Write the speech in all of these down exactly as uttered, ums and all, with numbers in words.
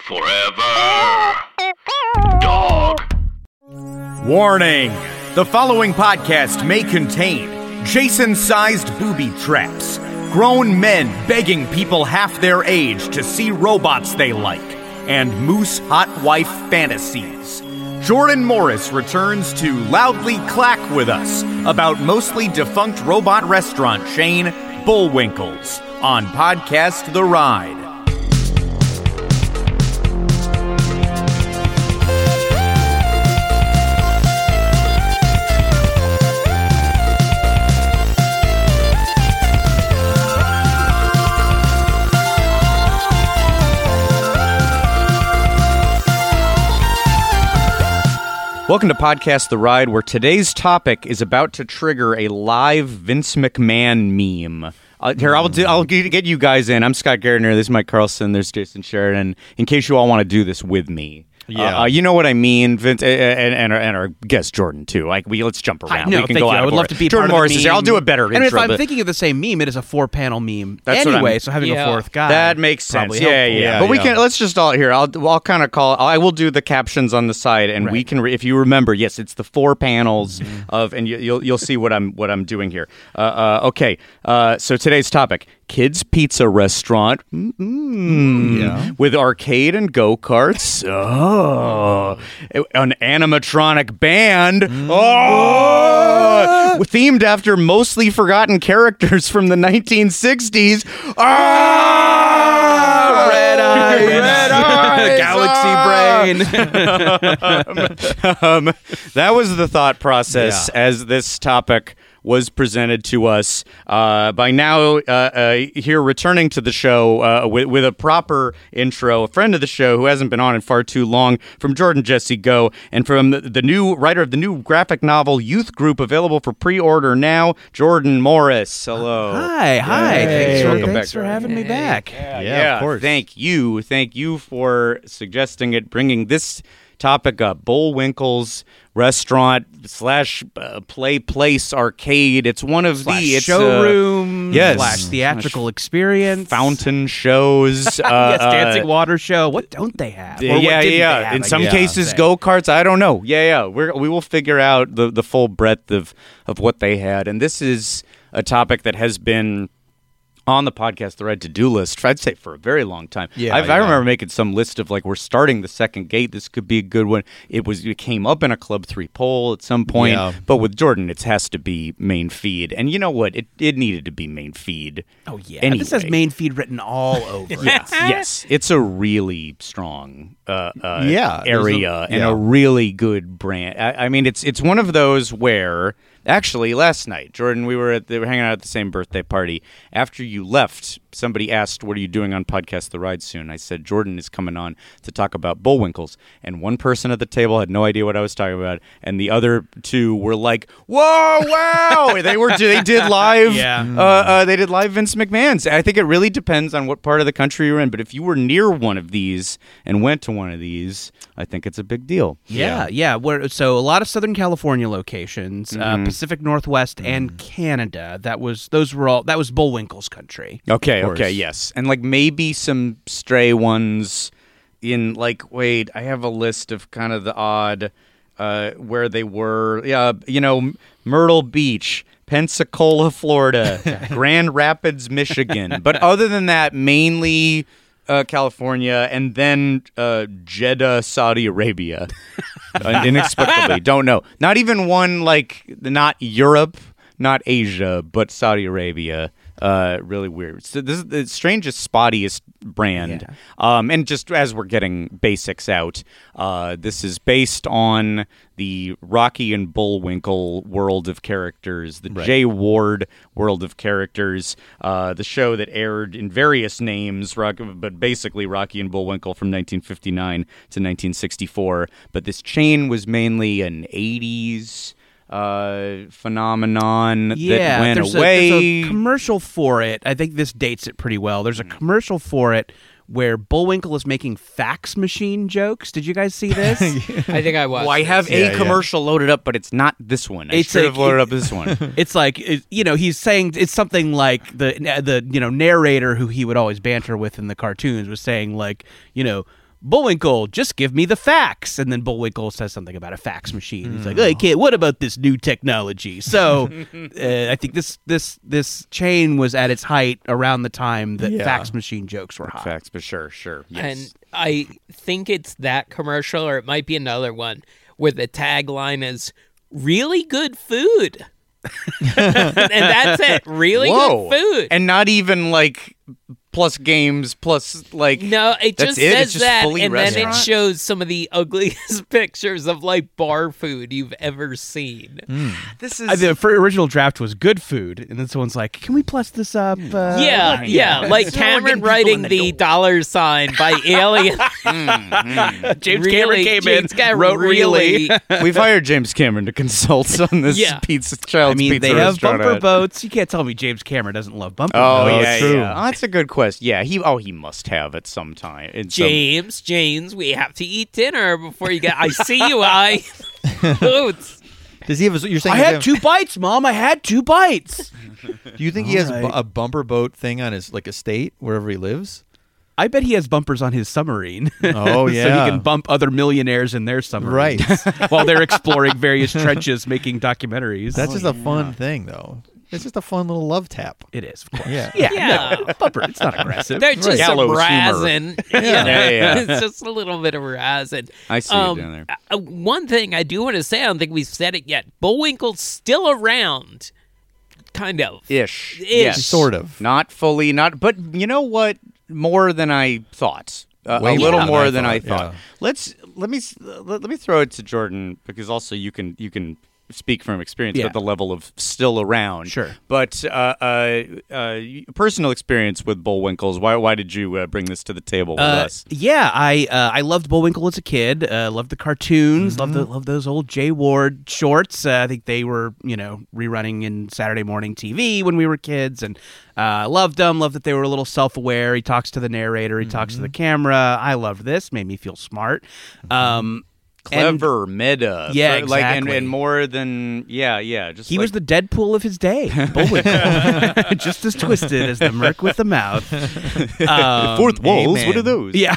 Forever. Dog. Warning! The following podcast may contain Jason-sized booby traps, grown men begging people half their age to see robots they like, and moose hot wife fantasies. Jordan Morris returns to loudly clack with us about mostly defunct robot restaurant chain Bullwinkles on Podcast The Ride. Welcome to Podcast The Ride, where today's topic is about to trigger a live Vince McMahon meme. Uh, here, I'll, do, I'll get you guys in. I'm Scott Gardner. This is Mike Carlson. There's Jason Sheridan. In case you all want to do this with me. Yeah, uh, uh, you know what I mean, Vince, and, and, our, and our guest Jordan too. Like, we let's jump around. Hi, no, we can thank go you. out I would for love it. to be Jordan part Morris of the is here. meme. I'll do a better and intro. if I'm but thinking of the same meme, it is a four-panel meme That's what anyway. I'm- So having Yeah. a fourth guy That makes sense. probably Yeah, helpful. yeah, Yeah, But we yeah. can let's just all here. I'll I'll kind of call. I will do the captions on the side, and we Right. can. Re, if you remember, yes, it's the four panels of, and you, you'll you'll see what I'm what I'm doing here. Uh, uh, okay. Uh, so today's topic: kids' pizza restaurant. Mm-hmm. Yeah. With arcade and go karts. Oh, an animatronic band. Oh, themed after mostly forgotten characters from the nineteen sixties. Ah, Red eyes, red eyes, galaxy brain. um, that was the thought process as this topic was presented to us. Uh, by now, uh, uh, here returning to the show uh, with, with a proper intro, a friend of the show who hasn't been on in far too long, from Jordan Jesse Go, and from the, the new writer of the new graphic novel Youth Group, available for pre-order now, Jordan Morris. Hello. Hi, hi. Hey. Thanks, for, Welcome thanks back, for Jordan. having me back. Yeah, Yeah, of course. Thank you. Thank you for suggesting it, bringing this topic up. Bullwinkles restaurant slash uh, play place arcade. It's one of Slash the it's, showroom, uh, yes. slash theatrical experience, fountain shows. uh, yes, dancing uh, water show. What don't they have? Or yeah, what yeah, didn't yeah. they have, In I some guess cases, I'd say. go karts. I don't know. Yeah, yeah. We're, we will figure out the the full breadth of of what they had. And this is a topic that has been on the podcast, the Red To-Do list, I'd say for a very long time. Yeah, I've, yeah. I remember making some list of, like, we're starting the second gate. This could be a good one. It was it came up in a Club three poll at some point. Yeah. But with Jordan, it has to be main feed. And you know what? It it needed to be main feed. Oh yeah, Anyway. this has main feed written all over. Yes, yes. It's a really strong uh, uh, Yeah, there's a- area and yeah. a really good brand. I, I mean, it's it's one of those where actually last night, Jordan, we were at they were hanging out at the same birthday party. After you left, somebody asked, "What are you doing on Podcast The Ride soon?" I said, "Jordan is coming on to talk about Bullwinkles." And one person at the table had no idea what I was talking about, and the other two were like, "Whoa, wow!" they were they did live. Yeah. Uh, uh, they did live Vince McMahon's. I think it really depends on what part of the country you're in. But if you were near one of these and went to one of these, I think it's a big deal. Yeah, yeah. Where, so a lot of Southern California locations, Mm-hmm. uh, Pacific Northwest, and Canada. That was those were all that was Bullwinkle's country. Okay, course. okay, yes. And like maybe some stray ones in like, wait, I have a list of kind of the odd uh, where they were. Yeah, you know, Myrtle Beach, Pensacola, Florida, Grand Rapids, Michigan. But other than that, mainly uh, California, and then uh, Jeddah, Saudi Arabia. Uh, inexplicably, don't know. Not even one like not Europe, not Asia, but Saudi Arabia. Uh, really weird. So this is the strangest, spottiest brand. Um, and just as we're getting basics out, uh, this is based on the Rocky and Bullwinkle world of characters, the Jay Ward world of characters, uh, the show that aired in various names, Rock, but basically Rocky and Bullwinkle from nineteen fifty-nine to nineteen sixty-four. But this chain was mainly an eighties uh, phenomenon Yeah, that went there's, away. A, there's a commercial for it. I think this dates it pretty well. There's a commercial for it where Bullwinkle is making fax machine jokes. Did you guys see this? I think I watched. Well, I have Yeah, a yeah. commercial loaded up, but it's not this one. I It's should a- have loaded it- up this one. It's like it, you know he's saying it's something like the the you know narrator who he would always banter with in the cartoons was saying like you know Bullwinkle, just give me the fax. And then Bullwinkle says something about a fax machine. He's like, "Hey, kid, what about this new technology?" So uh, I think this this this chain was at its height around the time that Yeah. fax machine jokes were hot. Facts, but sure, sure. Yes. And I think it's that commercial, or it might be another one, where the tagline is "really good food." And that's it. Really Whoa. good food. And not even like plus games plus like No, it That's just it? says It's just that, fully and then it restaurant? shows some of the ugliest pictures of like bar food you've ever seen. this Uh, is the fir- original draft was good food, and then someone's like, "Can we plus this up?" Uh, yeah, yeah, like So we're getting Cameron people writing in the, the door. dollar sign by Alien. James Really, Cameron came James in, got wrote really. We've hired James Cameron to consult on this Yeah. pizza child's I mean, pizza they have restaurant bumper ad. boats. You can't tell me James Cameron doesn't love bumper Oh, boats. yeah, true. yeah. Oh, that's a good question. Yeah, he oh he must have at some time. In some- James, James, we have to eat dinner before you get. I see you, I. Boots. Does he have? A, you're saying I he had have- two bites, Mom. I had two bites. Do you think he has All bu- right. a bumper boat thing on his like estate wherever he lives? I bet he has bumpers on his submarine. Oh, so yeah. he can bump other millionaires in their submarine, Right. while they're exploring various trenches, making documentaries. That's just a fun thing, though. It's just a fun little love tap. It is, of course. Yeah. yeah, Yeah. no, bumper. It's not aggressive. They're just some Gallows humor. razzing. Yeah, yeah, yeah. It's just a little bit of razzing. I see Um, it down there. uh, one thing I do want to say, I don't think we've said it yet. Bullwinkle's still around, kind of. Ish. Ish. Yes. Sort of. Not fully, not but you know what? More than I thought. Uh, Way a little more more than than I I thought, thought. yeah. Let's let me s- let, let me throw it to Jordan because also you can you can speak from experience Yeah. about the level of still around. Sure. But uh, uh, uh, personal experience with Bullwinkles. Why why did you uh, bring this to the table with Uh, us? yeah, I uh, I loved Bullwinkle as a kid. Uh, loved the cartoons. Loved the, loved those old Jay Ward shorts. Uh, I think they were you know rerunning in Saturday morning T V when we were kids, and uh, loved them. Loved that they were a little self aware. He talks to the narrator. He talks to the camera. I loved this. Made me feel smart. Um, and Clever, meta, Yeah, so, like and, exactly. and more than yeah, yeah. Just He like, was the Deadpool of his day, Bullwinkle, just as twisted as the Merc with the mouth. Um, fourth walls. amen. What are those? Yeah.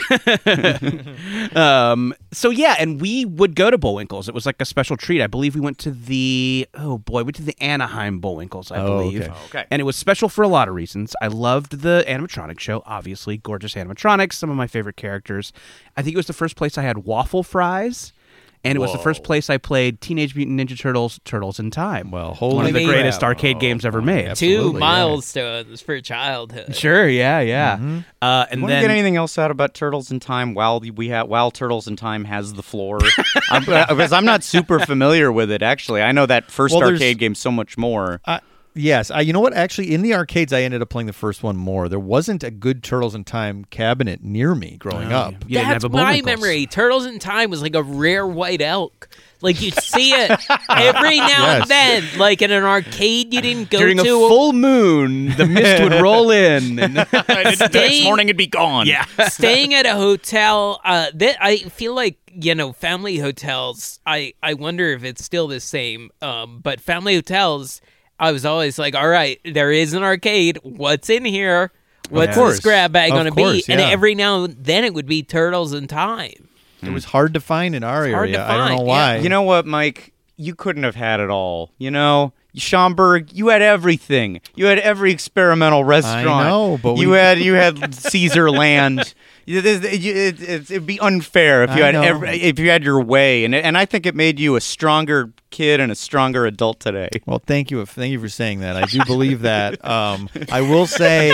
um, so yeah, and we would go to Bullwinkle's. It was like a special treat. I believe we went to the oh boy, we went to the Anaheim Bullwinkle's, I Oh, believe. okay. Oh, okay. And it was special for a lot of reasons. I loved the animatronic show, obviously, gorgeous animatronics, some of my favorite characters. I think it was the first place I had waffle fries. And it was the first Whoa. place I played Teenage Mutant Ninja Turtles: Turtles in Time. Well, one holy of the crap. greatest arcade games ever made. Two Absolutely, yeah. milestones for childhood. Sure, yeah, yeah. Mm-hmm. Uh, and Want to then get anything else out about Turtles in Time while we have while Turtles in Time has the floor? I'm, because I'm not super familiar with it. Actually, I know that first Well, there's- arcade game so much more. Uh, yes, I, you know what? Actually, in the arcades, I ended up playing the first one more. There wasn't a good Turtles in Time cabinet near me growing up. you didn't That's have a my Bullwinkle's. memory. Turtles in Time was like a rare white elk. Like you'd see it every now Yes. and then. Like in an arcade you didn't go During to. a full moon, the mist would roll in. And Next Staying- morning it'd be gone. yeah. Staying at a hotel, uh, that I feel like you know, family hotels. I I wonder if it's still the same. Um, but family hotels, I was always like, all right, there is an arcade. What's in here? What's course. this grab bag Of going to be? course, And yeah. every now and then it would be Turtles in Time. It was hard to find in our It's hard area. to I don't know find, why. yeah. You know what, Mike? You couldn't have had it all. You know, Schaumburg, you had everything. You had every experimental restaurant. know, but you we- had you had Caesar Land. It, it, it, it, it'd be unfair if you I had know. every, if you had your way, and and I think it made you a stronger kid and a stronger adult today. Well, thank you. Thank you for saying that. I do believe that. Um, I will say,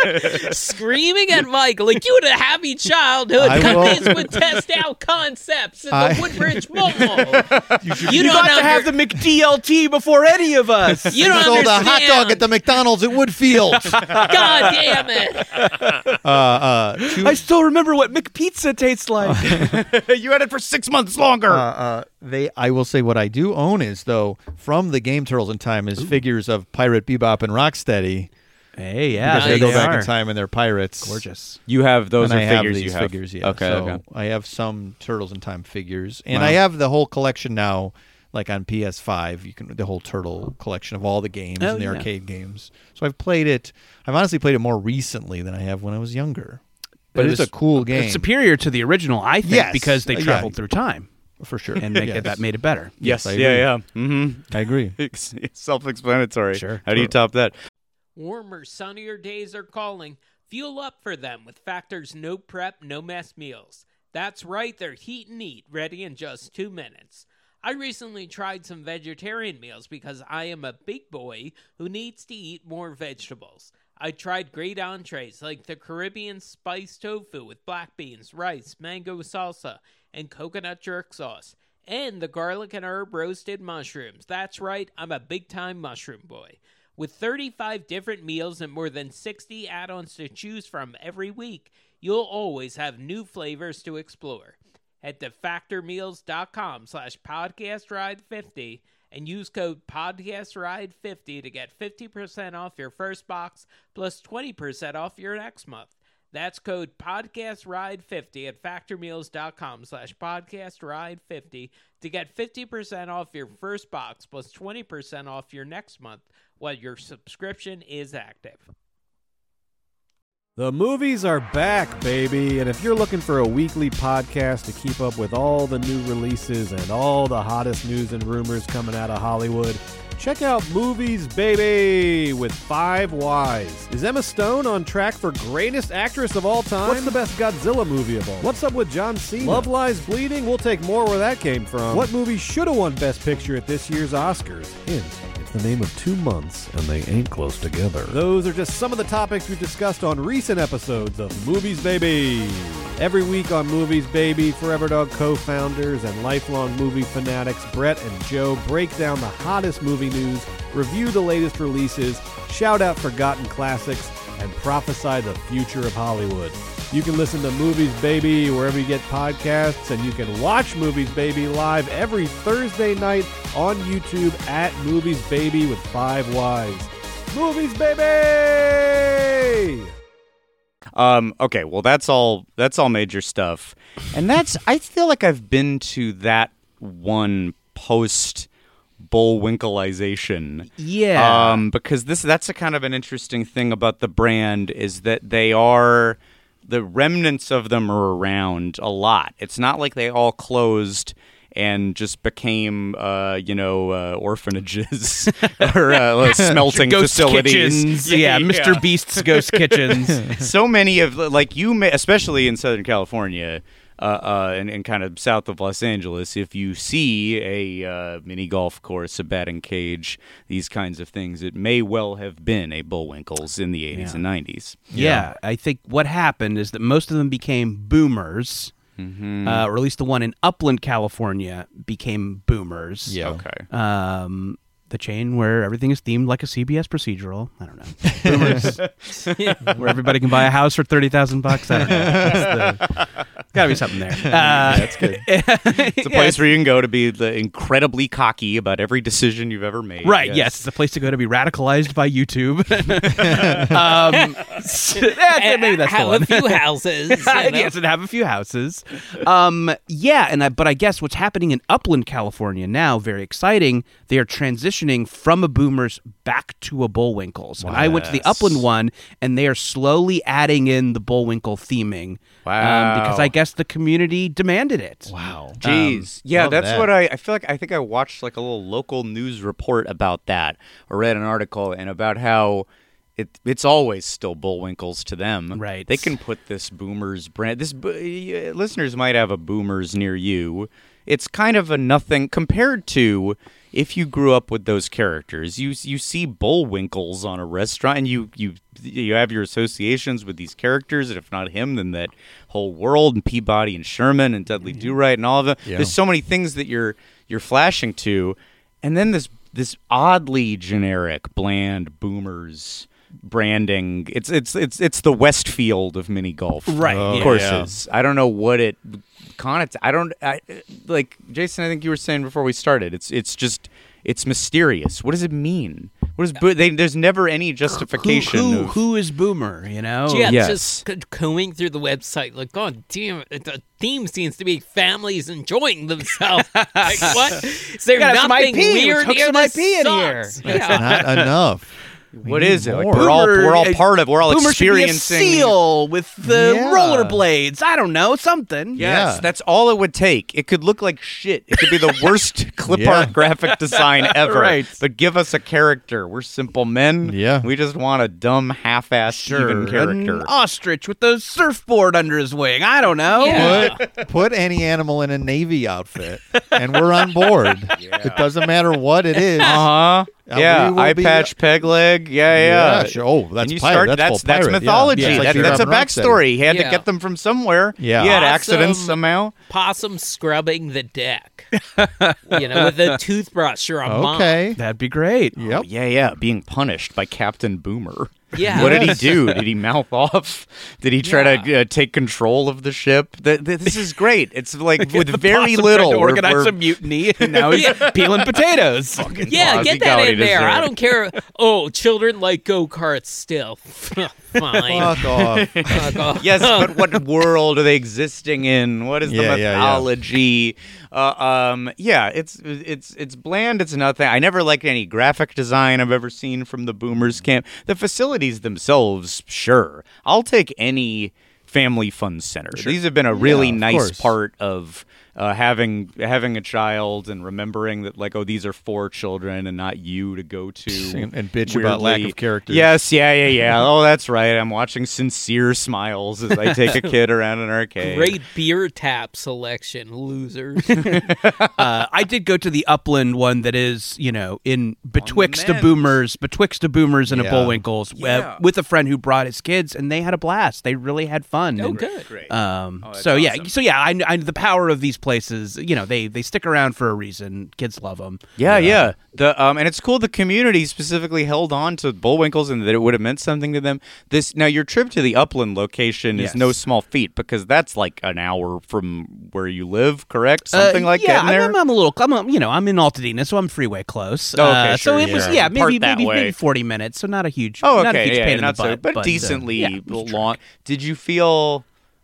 Screaming at Mike like you had a happy childhood. I will- Companies would test out concepts in the I- Woodbridge Mall. you should You You don't got to under- have the McDLT before any of us. You don't sold a understand. hot dog at the McDonald's at Woodfield. God damn it! uh, uh, two, I still remember what McPizza tastes like. You had it for six months longer. uh, uh, they. I will say what I do own is though from the game Turtles in Time is figures of Pirate Bebop and Rocksteady Hey, yeah, because they go Nice. back are. in time and they're pirates. Gorgeous. you have those and are I have figures these you have. figures, yeah. Okay, so okay. I have some Turtles in Time figures, and Wow. I have the whole collection now, like on P S five. You can the whole Turtle collection of all the games Oh, and the yeah. arcade games. So I've played it. I've honestly played it more recently than I have when I was younger. but It it's was a cool game. It's superior to the original, I think, Yes. because they Uh, yeah. traveled through time for sure. and make Yes. it, that made it better. Yes, I yeah, agree. yeah. Mm-hmm. I agree. It's self-explanatory. Sure. How do you top that? Warmer, sunnier days are calling. Fuel up for them with Factor's no prep, no mess meals. That's right, they're heat and eat, ready in just two minutes. I recently tried some vegetarian meals because I am a big boy who needs to eat more vegetables. I tried great entrees like the Caribbean spiced tofu with black beans, rice, mango salsa, and coconut jerk sauce, and the garlic and herb roasted mushrooms. That's right, I'm a big-time mushroom boy. With thirty-five different meals and more than sixty add-ons to choose from every week, you'll always have new flavors to explore. Head to factormeals.com slash podcastride50 and use code podcastride fifty to get fifty percent off your first box plus twenty percent off your next month. That's code podcastride50 at factormeals.com slash podcastride50 to get fifty percent off your first box plus twenty percent off your next month while your subscription is active. The movies are back, baby, and if you're looking for a weekly podcast to keep up with all the new releases and all the hottest news and rumors coming out of Hollywood, check out Movies Baby with Five Whys. Is Emma Stone on track for greatest actress of all time? What's the best Godzilla movie of all? What's up with John Cena? Love Lies Bleeding? We'll take more where that came from. What movie should have won Best Picture at this year's Oscars? Hint. The name of two months, and they ain't close together. Those are just some of the topics we've discussed on recent episodes of Movies Baby. Every week on Movies Baby, Forever Dog co-founders and lifelong movie fanatics Brett and Joe break down the hottest movie news, review the latest releases, shout out forgotten classics, and prophesy the future of Hollywood. You can listen to Movies Baby wherever you get podcasts, and you can watch Movies Baby live every Thursday night on YouTube at Movies Baby with Five Whys. Movies Baby! Um, okay, well that's all that's all major stuff. And that's I feel like I've been to that one post Bullwinkleization. Yeah. Um, because this that's a kind of an interesting thing about the brand is that they are the remnants of them are around a lot. It's not like they all closed and just became, uh, you know, uh, orphanages or uh, smelting Ghost facilities. kitchens. Yeah, Mister Beast's ghost kitchens. So many of like you, may, especially in Southern California, uh, uh, and, and kind of south of Los Angeles, if you see a uh, mini golf course, a batting cage, these kinds of things, it may well have been a Bullwinkle's in the eighties Yeah. and nineties. Yeah, I think what happened is that most of them became boomers. Mm-hmm. Uh, or at least the one in Upland, California, became boomers. Yeah. Okay. Um, the chain where everything is themed like a C B S procedural. I don't know. Boomers, where everybody can buy a house for thirty thousand bucks. I don't know. That's the, gotta be something there. Uh, That's good. It's a place where you can go to be the incredibly cocky about every decision you've ever made. Right, yes. It's a place to go to be radicalized by YouTube. um, so that's- maybe that's the have one. a few houses. you know? Yes, and have a few houses. Um, yeah, and I, but I guess what's happening in Upland, California now, very exciting, they are transitioning from a Boomers back to a Bullwinkle's. And I went to the Yes. Upland one, and they are slowly adding in the Bullwinkle theming. Wow. Um, because I guess the community demanded it. Wow. Jeez. yeah, love that's that. what I, I feel like I think I watched like a little local news report about that or read an article and about how it it's always still Bullwinkle's to them. Right. They can put this Boomers brand this bo- uh, listeners might have a Boomers near you. It's kind of a nothing compared to if you grew up with those characters. You you see Bullwinkle's on a restaurant and you you you have your associations with these characters, and if not him, then that whole world and Peabody and Sherman and Dudley Do-Right and all of them. Yeah. There's so many things that you're you're flashing to, and then this this oddly generic, bland Boomers branding. It's it's it's it's the Westfield of mini golf, Right, Oh, yeah. courses. I don't know what it con. I don't I, like Jason. I think you were saying before we started. It's it's just it's mysterious. What does it mean? What is bo- they, there's never any justification. Who, who, of, who is Boomer, you know? Yeah, Yes. just c- combing through the website, like, God damn it, the theme seems to be families enjoying themselves. Like, what? Is there gotta have some nothing I P. Let's weird hook here? some This I P in here. sucks. That's Yeah. not enough. What need is it? Like, more. we're all Boomer, we're all uh, part of. We're all Boomer experiencing. should be a seal with the Yeah. rollerblades. I don't know, something. Yes, Yeah. that's all it would take. It could look like shit. It could be the worst clip Yeah. art graphic design ever. Right. But give us a character. We're simple men. Yeah. We just want a dumb, half-assed even character. An ostrich with a surfboard under his wing. I don't know. Yeah. Put, put any animal in a Navy outfit, and we're on board. It doesn't matter what it is. Uh huh. Uh, Yeah, we will eye be- patch, peg leg. Yeah, yeah. Yeah, sure. Oh, that's and you pirate. start. That's That's full that's pirate. Yeah. mythology. Yeah, it's like That- you're that's a having Rocksteady. backstory. He had Yeah. to get them from somewhere. Yeah. He had Awesome. accidents somehow. Possum scrubbing the deck, you know, with a toothbrush or a mop. Okay. That'd be great. Yep. Oh, yeah, yeah. Being punished by Captain Boomer. Yeah. What did he Yes. do? Did he mouth off? Did he try to uh, take control of the ship? Th- th- this is great. It's like with very Possum little. tried to we're- organize we're- a mutiny, and now he's peeling potatoes. Yeah, Boss, he get got that what he in there. I deserved. don't care. Oh, children like go karts still. Fine. Fuck off. Fuck off. Yes, but what world are they existing in? What is the Yeah, yeah, yeah. mythology? Uh, um, yeah, it's it's it's bland. It's nothing. I never liked any graphic design I've ever seen from the Boomers camp. The facilities themselves, sure, I'll take any family fun center. These have been a really Yeah, of nice course. part of uh, having having a child and remembering that, like, oh, these are for children and not you to go to And- and bitch about lack weirdly- of characters. Yes, yeah, yeah, yeah. Oh, that's right. I'm watching sincere smiles as I take a kid around an arcade. Great beer tap selection, losers. Uh, I did go to the Upland one that is, you know, in betwixt a men's. boomers, betwixt a boomers and Yeah. a Bullwinkles, uh, Yeah. with a friend who brought his kids, and they had a blast. They really had fun. Oh, And, good. Great. Um, Oh, that's so yeah, awesome. so yeah, I, I the power of these places. You know, they they stick around for a reason. Kids love them. Yeah, yeah. The um, and it's cool. The community specifically held on to Bullwinkles and that it would have meant something to them. This now, your trip to the Upland location Yes. is no small feat because that's like an hour from where you live, correct? Something Uh, like yeah, getting there. I'm, I'm a little, I'm a, you know, I'm in Altadena, so I'm freeway close. Oh, okay, Uh, so sure, it was, yeah. yeah, Part maybe that maybe way. maybe forty minutes, so not a huge, Oh, not a okay, huge yeah, pain in not the so, butt, but, uh, decently yeah, it was a long. Did you feel?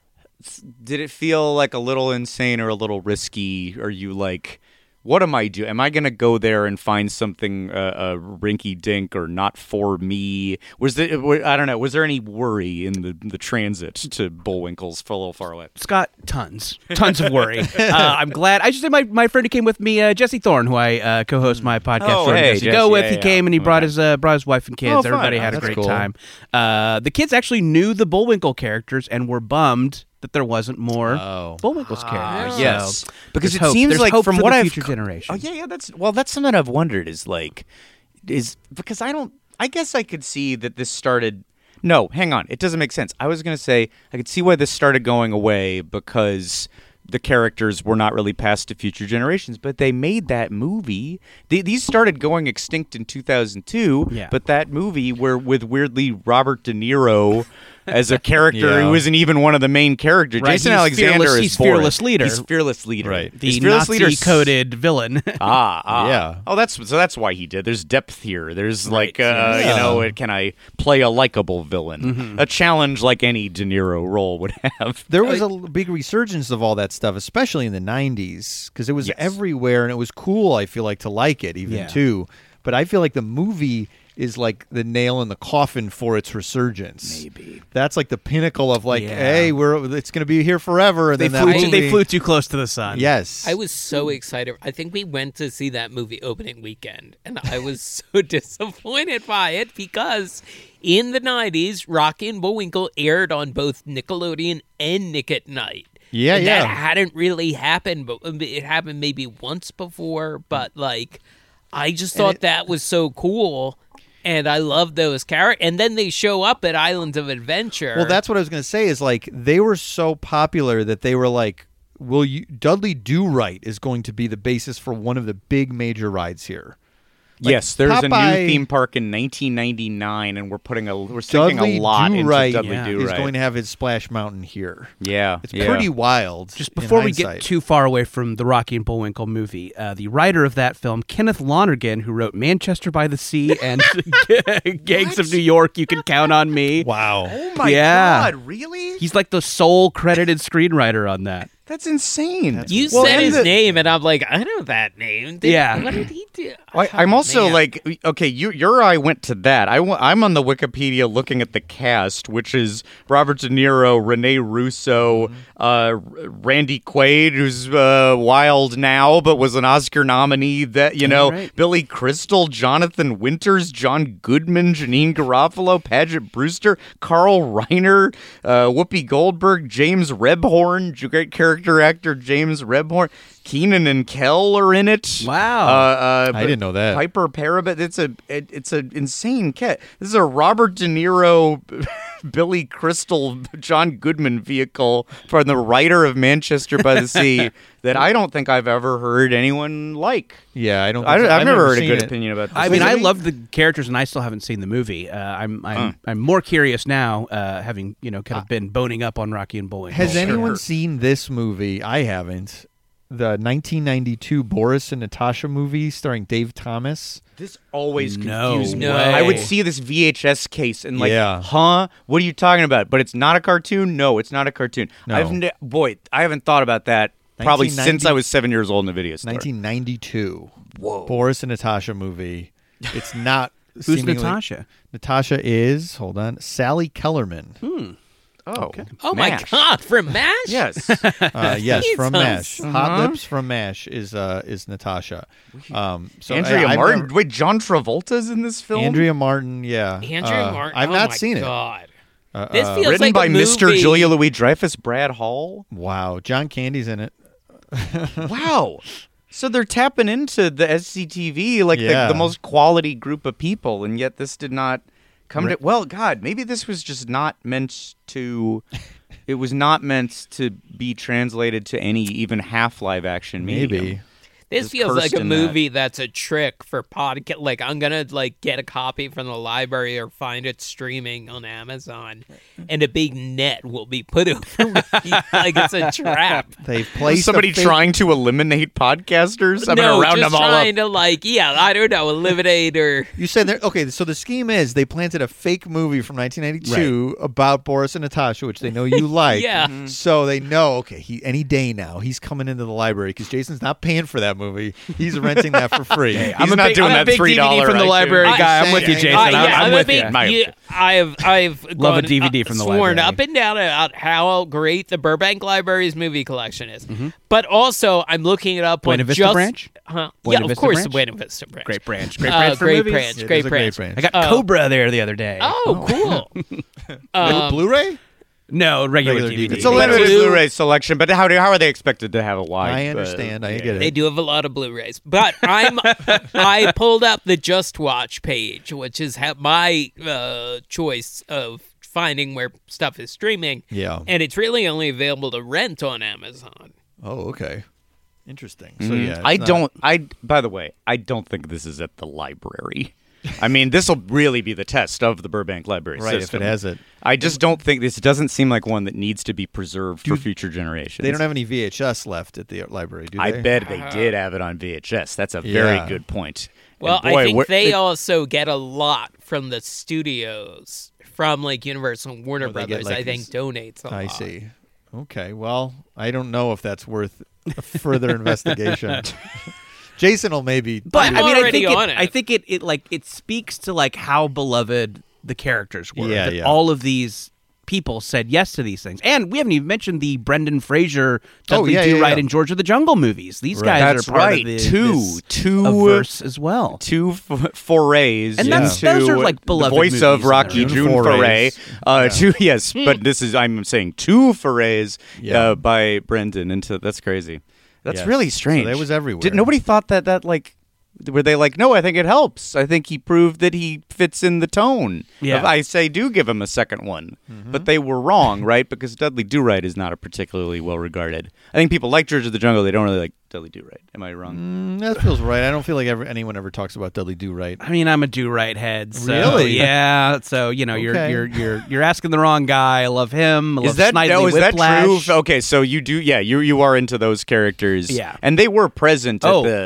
Did it feel like a little insane or a little risky? Are you like, what am I doing? Am I going to go there and find something uh, uh, rinky dink or not for me? Was there? I don't know. Was there any worry in the the transit to Bullwinkles for a little far away? Scott, tons, tons of worry. uh, I'm glad. I just did my, my friend who came with me, uh, Jesse Thorne, who I uh, co-host my podcast. Oh, Jordan hey, Jesse Jesse, Go with. yeah, he yeah. came and he brought Okay. his uh, brought his wife and kids. Oh, fun. Everybody had Oh, a that's great cool. time. Uh, the kids actually knew the Bullwinkle characters and were bummed that there wasn't more Oh. Bullwinkles characters. Yes, So because there's it hope. seems There's like hope from for what the I've future generation. Oh yeah, yeah. That's well, that's something I've wondered. Is like, is because I don't. I guess I could see that this started. No, hang on. It doesn't make sense. I was gonna say I could see why this started going away because the characters were not really passed to future generations. But they made that movie. They, these started going extinct in two thousand two. Yeah. But that movie, where with weirdly Robert De Niro as a character Yeah. who isn't even one of the main characters. Right, Jason he's Alexander fearless- is he's Boris. fearless leader. He's fearless leader. Right. The He's fearless leader. Nazi-coded villain. Ah, ah, Yeah. Oh, that's so. That's why he did. There's depth here. There's like, uh, Yeah. you know, it, can I play a likable villain? Mm-hmm. A challenge like any De Niro role would have. There was a l- big resurgence of all that stuff, especially in the nineties, because it was Yes. everywhere, and it was cool, I feel like, to like it, even, Yeah. too. But I feel like the movie is like the nail in the coffin for its resurgence. Maybe. That's like the pinnacle of like, Yeah. hey, we're it's going to be here forever. And they, then flew that too, movie, they flew too close to the sun. Yes. I was so excited. I think we went to see that movie opening weekend, and I was so disappointed by it because in the nineties, Rocky and Bullwinkle aired on both Nickelodeon and Nick at Night. Yeah, and yeah. That hadn't really happened, but it happened maybe once before. But like, I just thought it- that was so cool, and I love those characters. And then they show up at Islands of Adventure. Well, that's what I was going to say is like they were so popular that they were like, will you Dudley Do Right is going to be the basis for one of the big major rides here. Like, yes, there's a Popeye- new theme park in nineteen ninety-nine, and we're putting a we're sinking Dudley a lot Do into Right Dudley yeah. Do is Right. going to have his Splash Mountain here. yeah, It's yeah. pretty wild. Just in before we get hindsight. too far away from the Rocky and Bullwinkle movie, uh, the writer of that film, Kenneth Lonergan, who wrote Manchester by the Sea and Gangs of New York, You Can Count on Me. Wow. Oh my Yeah. god! Really? He's like the sole credited screenwriter on that. That's insane. You Well, said and his the- name, and I'm like, I don't of that name. Did, Yeah. What did he do? I, I'm Oh, also man. like, okay, you, your eye went to that. I, w- I'm on the Wikipedia looking at the cast, which is Robert De Niro, Rene Russo, uh, Randy Quaid, who's uh, wild now, but was an Oscar nominee. That you know, right. Billy Crystal, Jonathan Winters, John Goodman, Janine Garofalo, Paget Brewster, Carl Reiner, uh, Whoopi Goldberg, James Rebhorn, great character actor James Rebhorn. Keenan and Kel are in it. Wow. Uh, uh, I didn't know that. Piper Parabet. It's a it, it's an insane cat. This is a Robert De Niro, Billy Crystal, John Goodman vehicle from the writer of Manchester by the Sea that I don't think I've ever heard anyone like. Yeah, I don't. I, think I've, so. never heard a seen good it. opinion about this. I mean, I movie. love the characters, and I still haven't seen the movie. Uh, I'm I'm Huh. I'm more curious now, uh, having you know kind of been boning up on Rocky and Bullwinkle. Has Sure. anyone seen this movie? I haven't. The nineteen ninety-two Boris and Natasha movie starring Dave Thomas. This always No confused me. way. I would see this V H S case and like, Yeah. huh? What are you talking about? But it's not a cartoon? No, it's not a cartoon. No. I've ne- boy, I haven't thought about that probably nineteen since ninety I was seven years old in a video store. nineteen ninety-two. Whoa. Boris and Natasha movie. It's not. Who's seemingly- Natasha? Natasha is, hold on, Sally Kellerman. Hmm. Oh, Oh my MASH. God! From MASH. Yes. Uh, yes, from Jesus. MASH. Hot Uh-huh. Lips from MASH is uh, is Natasha. Um, so Andrea I, I've Martin. never- Wait, John Travolta's in this film? Andrea Martin, yeah. Andrea Uh, Martin. I've oh not my seen God. it. Uh, This uh, feels Written like by a Mister movie- Julia Louis Dreyfus, Brad Hall. wow, John Candy's in it. Wow. So they're tapping into the S C T V, like Yeah. the, the most quality group of people, and yet this did not come Right. to. Well, God, maybe this was just not meant to. It was not meant to be translated to any even half live action medium. Maybe. This Just feels like cursed a in that. movie that's a trick for podcast. Like I'm gonna like get a copy from the library or find it streaming on Amazon, and a big net will be put over me like it's a trap. They've placed Somebody a fake- trying to eliminate podcasters. I'm no, gonna round just them all up. trying to like yeah, I don't know, eliminate or You said that okay. So the scheme is they planted a fake movie from nineteen ninety-two about Boris and Natasha, which they know you like. Yeah. Mm-hmm. So they know okay. He any day now he's coming into the library because Jason's not paying for that movie. He's renting that for free. I'm not big, doing I'm that a big three D V D dollar from the library I- guy. I'm I'm with you, saying- Jason. Uh, I'm, yeah, I'm a with big- you. My- you- I've I've Love a gone, D V D uh, from the sworn library. up and down about how great the Burbank Library's movie collection is. Mm-hmm. But also, I'm looking it up Buena on Vista just, Branch? Huh? Buena yeah, of Vista course, Branch? the Buena Vista Branch. Great branch. Great Uh, branch for great movies. branch. It Great is a branch. great branch. I got Oh. Cobra there the other day. Oh, cool. um, Blu-ray? No, regular, Regular D V D. D V D. It's a But limited Blue- Blu-ray selection, but how do how are they expected to have a wide? I uh, understand. I yeah. get They it. do have a lot of Blu-rays, but I'm I pulled up the Just Watch page, which is ha- my uh, choice of finding where stuff is streaming, Yeah. and it's really only available to rent on Amazon. Oh, okay. Interesting. So Mm, yeah, it's I not- don't. I by the way, I don't think this is at the library. I mean, this will really be the test of the Burbank Library Right, if system. it has it. I just don't think this doesn't seem like one that needs to be preserved for Dude, future generations. They don't have any V H S left at the library, do they? I bet they did have it on V H S. That's a very Yeah. good point. Well, And boy, I think where- they it- also get a lot from the studios, from like Universal and Warner Oh, they get, Brothers. like, I think these- donates a I lot. see. Okay. Well, I don't know if that's worth a further investigation. Jason will maybe. But I'm I mean, I already think on it, it. I think it, it like it speaks to like how beloved the characters were. Yeah, that yeah. all of these people said yes to these things, and we haven't even mentioned the Brendan Fraser, Oh, Dudley yeah, Do yeah, Right, yeah. and George of the Jungle movies. These Right. guys That's are part right. of the, Two, this two, verse as well. two f- forays. And that's- into those are, like, the beloved voice movies of in Rocky, there. June June Foray. forays. Uh, Yeah. two, yes, but this is I'm saying two forays Yeah. uh, by Brendan into that's crazy. That's Yes. really strange. So that was everywhere. Did nobody thought that that like were they like no? I think it helps. I think he proved that he fits in the tone. Yeah. Of, I say do give him a second one, Mm-hmm. but they were wrong, right? Because Dudley Do Right is not a particularly well regarded. I think people like George of the Jungle. They don't really like Dudley Do Right. Am I wrong? Mm, that feels right. I don't feel like ever, anyone ever talks about Dudley Do Right. I mean, I'm a Do Right head. So, Really? Yeah. So you know, Okay. you're you're you're you're asking the wrong guy. I love him. I love Is that Snidely no? Is that Whiplash. true? Okay, so you do, yeah. You you are into those characters, Yeah. and they were present Oh. at the.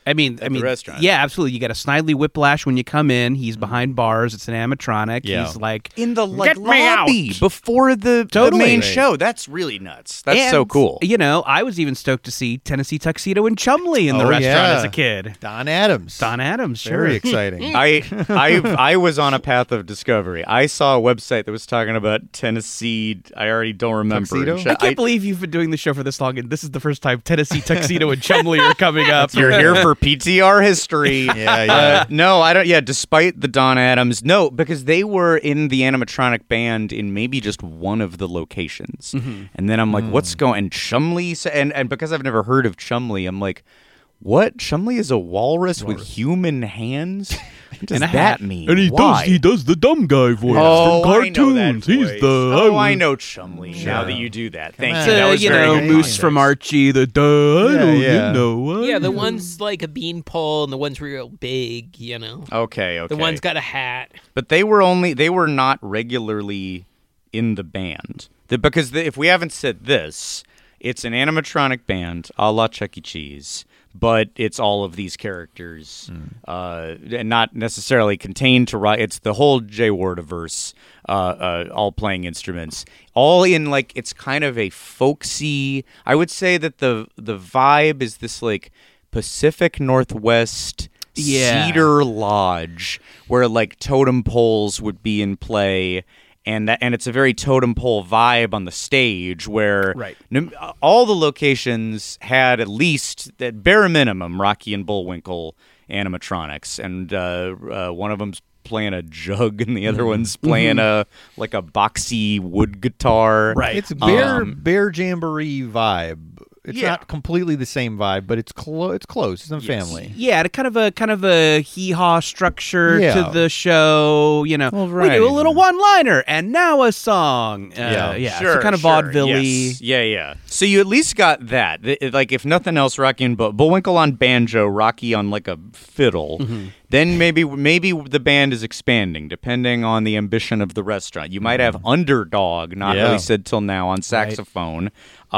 I mean, I the mean, restaurant. yeah, absolutely. You got a Snidely Whiplash when you come in. He's behind bars. It's an animatronic. Yeah. He's like in the like Get me lobby out! before the, the Totally. main Right. show. That's really nuts. That's so And, cool. You know, I was even stoked to see Tennessee Tuxedo and Chumley in the Oh, restaurant yeah. as a kid. Don Adams. Don Adams, sure. Very exciting. I I I was on a path of discovery. I saw a website that was talking about Tennessee. I already don't remember. Tuxedo? I can't believe you've been doing the show for this long, and this is the first time Tennessee Tuxedo and Chumley are coming up. You're here for P T R history. Yeah, yeah. Uh, no, I don't. Yeah, despite the Don Adams, no, because they were in the animatronic band in maybe just one of the locations, and then I'm like, what's going? And Chumley, sa- and and because I've never heard of Chumley, I'm like, what? Chumley is a walrus, with human hands. What does And a that hat. mean? And he Why? does he does the dumb guy voice Oh, from I know that cartoons. He's voice. the Oh, I I was- know Chumley. Now that you do that, thank on. you. Uh, That was you very know, good Moose context. from Archie, the Duh, I Yeah, don't yeah. know. Yeah, the one's like a beanpole, and the one's real big. You know, Okay, okay. the one's got a hat. But they were only they were not regularly in the band. The, because the, if we haven't said this, it's an animatronic band a la Chuck E. Cheese, but it's all of these characters, uh, and not necessarily contained to. Ri- It's the whole Jay Wardiverse, uh, uh, all playing instruments, all in like it's kind of a folksy. I would say that the the vibe is this like Pacific Northwest. Yeah. Cedar Lodge, where like totem poles would be in play, and that and it's a very totem pole vibe on the stage where Right. no, all the locations had at least at bare minimum Rocky and Bullwinkle animatronics, and uh, uh, one of them's playing a jug and the other one's playing a like a boxy wood guitar. Right. It's bear Um, bear jamboree vibe. It's Yeah. not completely the same vibe, but it's close. It's close. It's a Yes. family. Yeah, to kind of a kind of a hee haw structure Yeah. to the show. You know, Well, we right. do a little one liner and now a song. Uh, Yeah. yeah, Sure, so kind of sure, vaudeville-y. yes. Yeah, yeah. So you at least got that. Th- Like, if nothing else, Rocky and Bull- Bullwinkle on banjo, Rocky on like a fiddle. Mm-hmm. Then maybe maybe the band is expanding depending on the ambition of the restaurant. You might have Underdog, not Yeah. really said till now, on saxophone.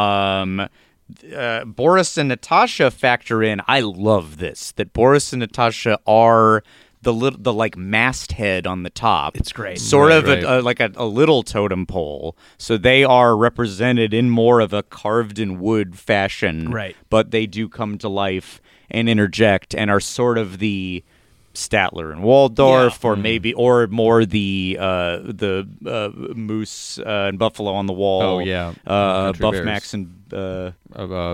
Um, uh, Boris and Natasha factor in. I love this that Boris and Natasha are the little the like masthead on the top. It's great. Sort Right, of right. A, a, like a, a little totem pole. So they are represented in more of a carved in wood fashion. Right. But they do come to life and interject and are sort of the Statler and Waldorf, or maybe, or more the uh, the uh, Moose uh, and Buffalo on the Wall. Oh, yeah. uh, Country Buff Bears. Max and uh, Uh, uh,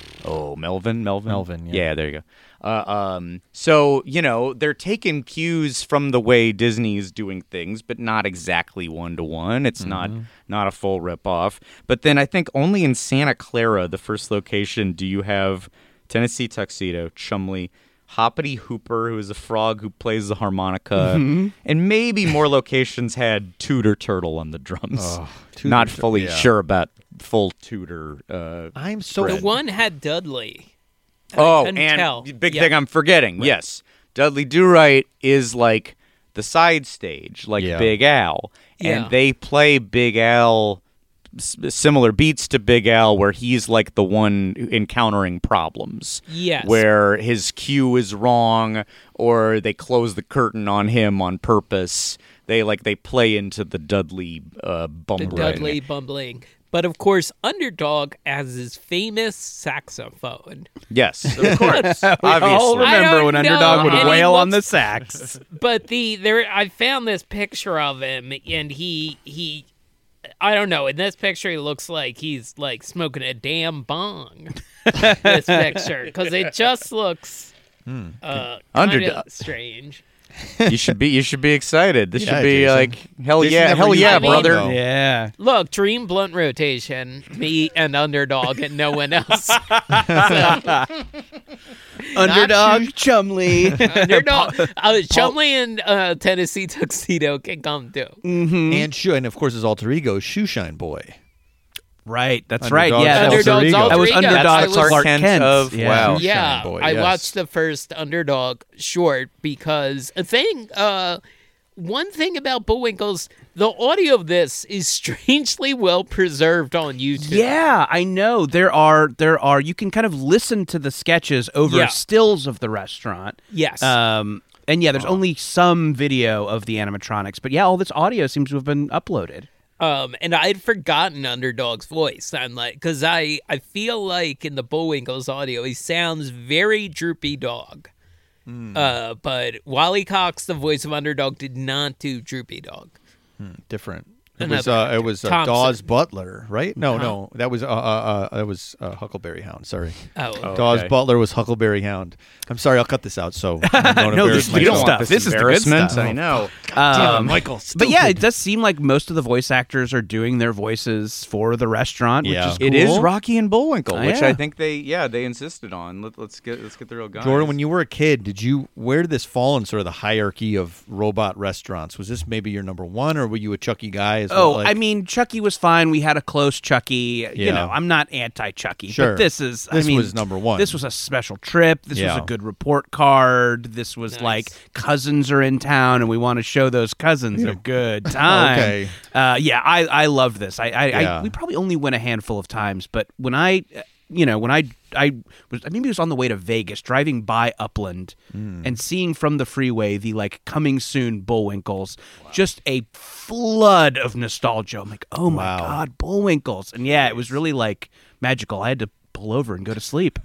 oh Melvin, Melvin, Melvin, yeah. there you go. Uh, um, so you know they're taking cues from the way Disney's doing things, but not exactly one to one. It's not not a full rip off. But then I think only in Santa Clara, the first location, do you have Tennessee Tuxedo, Chumley, Hoppity Hooper, who is a frog who plays the harmonica, and maybe more locations had Tudor Turtle on the drums. Oh, Tudor Not Tur- fully yeah. sure about full Tudor. Uh, I'm so The one had Dudley. I oh, couldn't and tell. big Yeah. thing I'm forgetting. Yes, Dudley Do-Right is like the side stage, like Yeah. Big Al, Yeah. and they play Big Al s- similar beats to Big Al, where he's like the one encountering problems. Yes. Where his cue is wrong, or they close the curtain on him on purpose. They like they play into the Dudley uh, the bumbling. Dudley bumbling. But of course, Underdog has his famous saxophone. Yes, of course. All Obviously. I remember don't when know Underdog would any wail on the looks- sax. But the there, I found this picture of him, and he he, I don't know. In this picture, he looks like he's like smoking a damn bong. This picture, because it just looks uh, kind Underdog. of strange. you should be you should be excited. This Yeah, should be Jason. like hell Jason yeah, never hell used yeah, to be, brother. though. Yeah. Look, Dream Blunt Rotation, me and Underdog, and no one else. So, Underdog, Chumley. Underdog, uh, Chumley and uh, Tennessee Tuxedo can come too. and Sho- and of course his alter ego Shoeshine Boy. Right, that's Underdog's right. Yeah, that was, alter Underdog's ego. alter that was ego. Underdog That's Clark Clark Kent Kent of- yeah. wow. Shoeshine Yeah, Boy, I yes. watched the first Underdog short because a thing, uh, one thing about Bullwinkle's, the audio of this is strangely well preserved on YouTube. Yeah, I know. There are there are you can kind of listen to the sketches over Yeah. stills of the restaurant. Yes. Um and yeah, there's only some video of the animatronics, but yeah, all this audio seems to have been uploaded. Um, and I'd forgotten Underdog's voice. I'm like, because I, I feel like in the Bullwinkle's audio, he sounds very Droopy Dog. Hmm. Uh, but Wally Cox, the voice of Underdog, did not do Droopy Dog. Hmm, different. It Another was uh, actor. it was uh, Thompson. Dawes Butler, right? No, Uh-huh. no, that was uh, uh, uh that was uh, Huckleberry Hound. Sorry, Oh, Oh. Dawes okay. Butler was Huckleberry Hound. I'm sorry, I'll cut this out. So I don't No, embarrass this- you You don't myself. stuff. want this, This is the good embarrassment. stuff. I know. Um, Michael. But yeah, it does seem like most of the voice actors are doing their voices for the restaurant, which Yeah. is cool. It is Rocky and Bullwinkle, Oh, which yeah. I think they, yeah, they insisted on. Let, let's get, let's get the real guys. Jordan, when you were a kid, did you where did this fall in sort of the hierarchy of robot restaurants? Was this maybe your number one, or were you a Chucky guy? As Oh, well? Like- I mean, Chucky was fine. We had a close Chucky. You Yeah. know, I'm not anti-Chucky, Sure. but this is. This I mean, was number one. This was a special trip. This Yeah. was a good report card. This was Nice. like cousins are in town, and we want to show those cousins a good time. Okay. Uh, yeah, I I love this. I, I, Yeah. I we probably only went a handful of times, but when I. You know, when I I was maybe it was on the way to Vegas, driving by Upland Hmm. and seeing from the freeway the like coming soon Bullwinkles, just a flood of nostalgia. I'm like, oh my Wow. god, Bullwinkles, and yeah, it was really like magical. I had to pull over and go to sleep.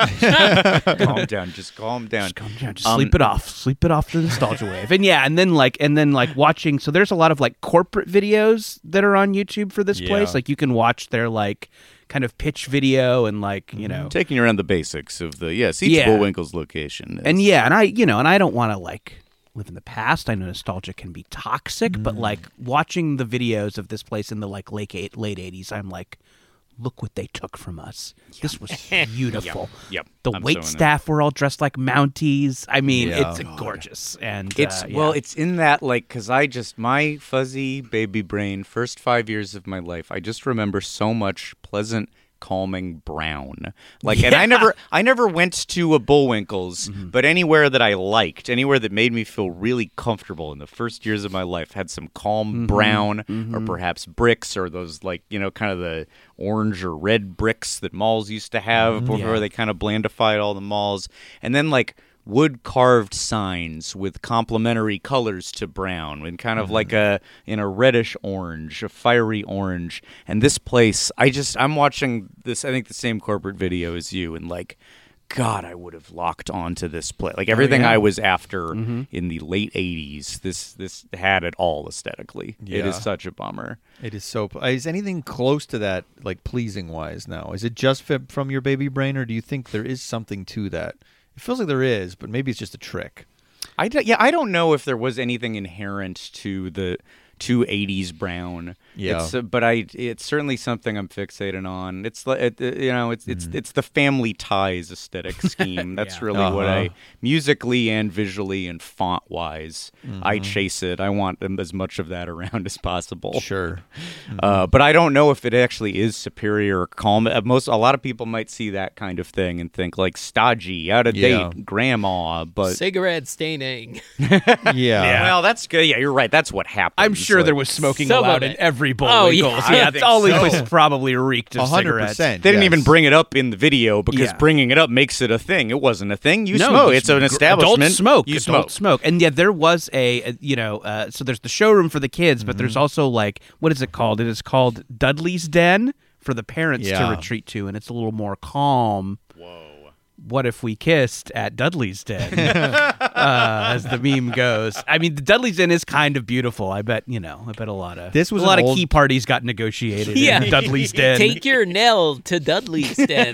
calm down, just calm down. Just calm down, just Um, sleep it off, sleep it off the nostalgia wave. And yeah, and then like and then like watching. So there's a lot of like corporate videos that are on YouTube for this Yeah. place. Like you can watch their like kind of pitch video and like you know. Taking you around the basics of the yes, each Yeah. Bullwinkle's location. And is- yeah, and I, you know, and I don't want to like live in the past. I know nostalgia can be toxic, but like watching the videos of this place in the like late eight, late eighties, I'm like, look what they took from us. This was beautiful. Yep. The I'm so wait in it. staff were all dressed like Mounties. I mean, Yeah. it's gorgeous. And It's uh, well, yeah. it's in that like because I just my fuzzy baby brain first five years of my life, I just remember so much pleasant, calming brown. Like, and I never, I never went to a Bullwinkle's, but anywhere that I liked, anywhere that made me feel really comfortable in the first years of my life, had some calm brown, or perhaps bricks, or those like you know kind of the orange or red bricks that malls used to have before yeah. they kind of blandified all the malls, and then like wood carved signs with complementary colors to brown and kind of like a in a reddish orange, a fiery orange. And this place, I just I'm watching this I think the same corporate video as you, and like God, I would have locked onto this place. Like everything yeah. I was after in the late eighties, this this had it all aesthetically. It Yeah. is such a bummer. It is so. Is anything close to that, like pleasing wise now? Is it just fi- from your baby brain, or do you think there is something to that? It feels like there is, but maybe it's just a trick. I d- yeah, I don't know if there was anything inherent to the to eighties brown. Yeah. It's, uh, but I it's certainly something I'm fixated on. It's like it, uh, you know, it's it's it's the family ties aesthetic scheme. That's Yeah. really what I Uh-huh. musically and visually and font wise, I chase it. I want them as much of that around as possible. Sure. Uh, but I don't know if it actually is superior or calm. Uh, Most a lot of people might see that kind of thing and think like stodgy, out of date, Yeah. grandma. But Cigarette staining. Yeah. well, that's good. Yeah, you're right. That's what happened. I'm sure there was smoking Some allowed of in it. every Oh, yeah, Bullwinkles. I yeah, think all these so. places probably reeked of A hundred cigarettes. percent. They didn't yes. even bring it up in the video because Yeah. bringing it up makes it a thing. It wasn't a thing. You No, smoke. you It's an smoke. establishment. Adult smoke. You adult smoke. smoke. And yeah, there was a, a you know, uh, so there's the showroom for the kids, but Mm-hmm. there's also like, what is it called? It is called Dudley's Den for the parents to Yeah. retreat to, and it's a little more calm. Whoa. What if we kissed at Dudley's Den? uh, as the meme goes. I mean, the Dudley's Den is kind of beautiful. I bet, you know, I bet a lot of This was a lot an of old- key parties got negotiated Yeah. in Dudley's Den. Take your Nell to Dudley's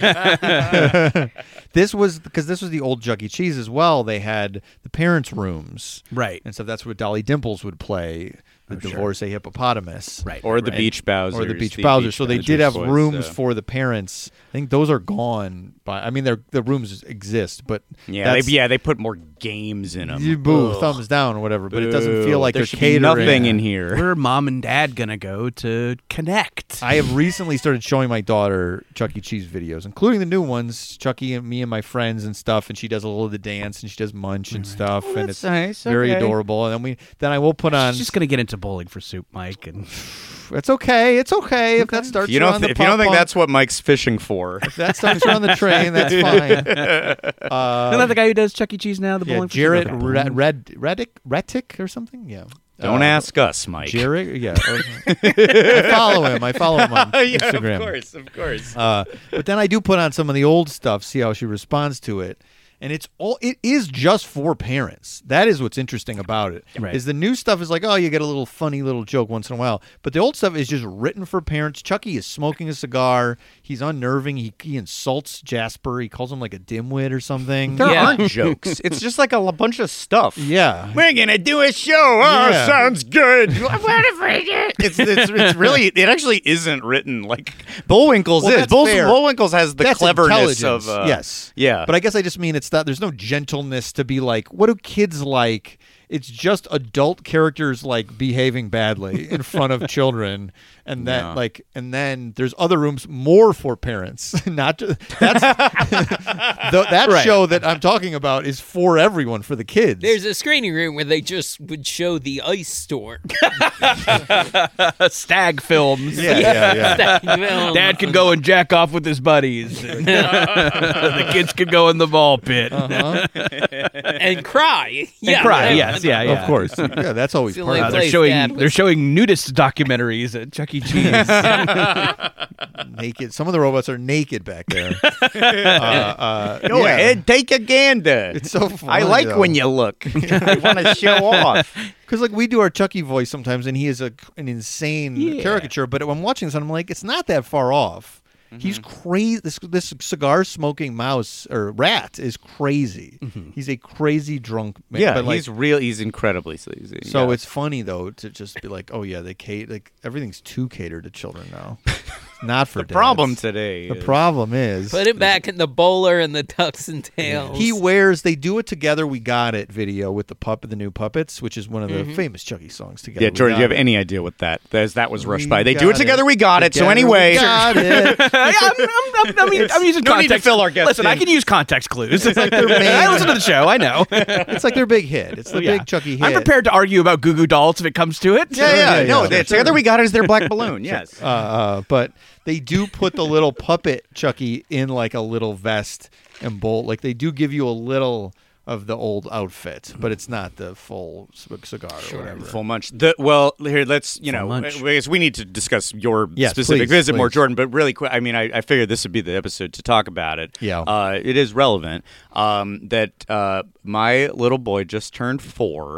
Den. This was because this was the old Chuck E. Cheese as well. They had the parents' rooms, Right. and so that's where Dolly Dimples would play. the divorcee hippopotamus. Right. Or the Right. Beach Bowsers. Or the Beach Bowser. So they did have Bowsers was, rooms uh, for the parents. I think those are gone. By I mean, they're, the rooms exist, but Yeah, that's, they, yeah, they put more games in them. you boo, thumbs down or whatever. But it doesn't feel like there they're should be catering. nothing in here. Where are mom and dad gonna go to connect? I have recently started showing my daughter Chuck E. Cheese videos, including the new ones, Chucky and me and my friends and stuff, and she does a little of the dance and she does Munch and stuff, and that's it's nice, very okay. adorable. And then we then I will put on. She's just gonna get into Bowling for Soup, Mike, and It's okay. It's okay if that starts If you her don't, on th- the if you don't think pop-punk. that's what Mike's fishing for, If that starts her on the train, that's fine. Uh, isn't that the guy who does Chuck E. Cheese now? The yeah, Bowling for Jarrett Soup. Red Red Reddick Reddick or something. Yeah. don't Uh, ask us, Mike. Jarrett. Yeah. I follow him. I follow him on yeah, Instagram. of course, of course. Uh, but then I do put on some of the old stuff, see how she responds to it. And it's all it is just for parents. That is what's interesting about it. Right. Is the new stuff is like, oh, you get a little funny little joke once in a while. But the old stuff is just written for parents. Chucky is smoking a cigar. He's unnerving. He, he insults Jasper. He calls him like a dimwit or something. There Yeah. aren't jokes. It's just like a, l- bunch of stuff. Yeah. We're gonna do a show. Oh, Yeah. sounds good. it's, it's it's really it actually isn't written like Bullwinkle's Well, is. that's Bull, fair. Bullwinkle's has the That's cleverness intelligence. of uh, yes. yeah. But I guess I just mean it's not. There's no gentleness to be like. What do kids like? It's just adult characters like behaving badly in front of children, and that Yeah. like, and then there's other rooms more for parents. Not to, that's the, that Right. show that I'm talking about is for everyone, for the kids. There's a screening room where they just would show the ice storm. Stag films. yeah, yeah, yeah. Dad could go and jack off with his buddies. The kids could go in the ball pit. Uh-huh. and cry. Yeah, cry, that- yes, yeah, yeah. Of course, yeah. That's always Feel part like of Uh, it. they're Place showing Dad was- they're showing nudist documentaries at Chuck E. Cheese. Naked. Some of the robots are naked back there. uh, uh, Go yeah. ahead, take a gander. It's so funny. I like though. when you look. I want to show off. Because like we do our Chucky voice sometimes, and he is a an insane Yeah. caricature. But when I'm watching this, I'm like, it's not that far off. He's crazy. This this cigar smoking mouse or rat is crazy. He's a crazy drunk man. Yeah, but like, he's real. He's incredibly sleazy. so yeah. it's funny though to just be like, oh yeah, they cater like everything's too catered to children now. It's not for the problem dads. today. The is- problem is Put it back in the bowler and the ducks and tails. he wears. They do it together. We got it video with the puppet, the new puppets, which is one of the Mm-hmm. famous Chucky songs together. Yeah, We Jordan, do Got you have It. any idea what that? There's, that was rushed We by. They do got it together. We got it. So Together we anyway, got it. yeah, I'm, I'm, I'm, I'm, I'm using no need context. to fill our guests Listen, in. I can use context clues. It's like their main- I listen to the show. I know. It's like their big hit. It's the Yeah. big Chucky hit. I'm prepared to argue about Goo Goo Dolls if it comes to it. yeah, yeah, yeah, no. yeah. they- Together we got it as their black balloon. Yes. Uh, uh, but they do put the little puppet Chucky in like a little vest and bolt. Like they do give you a little of the old outfit, but it's not the full c- cigar or whatever. Full munch. The, well, here let's you know, munch. because we need to discuss your Yes, specific please, visit more, please. Jordan. But really quick, I mean, I, I figured this would be the episode to talk about it. Yeah. uh, it is relevant. Um, that uh, my little boy just turned four,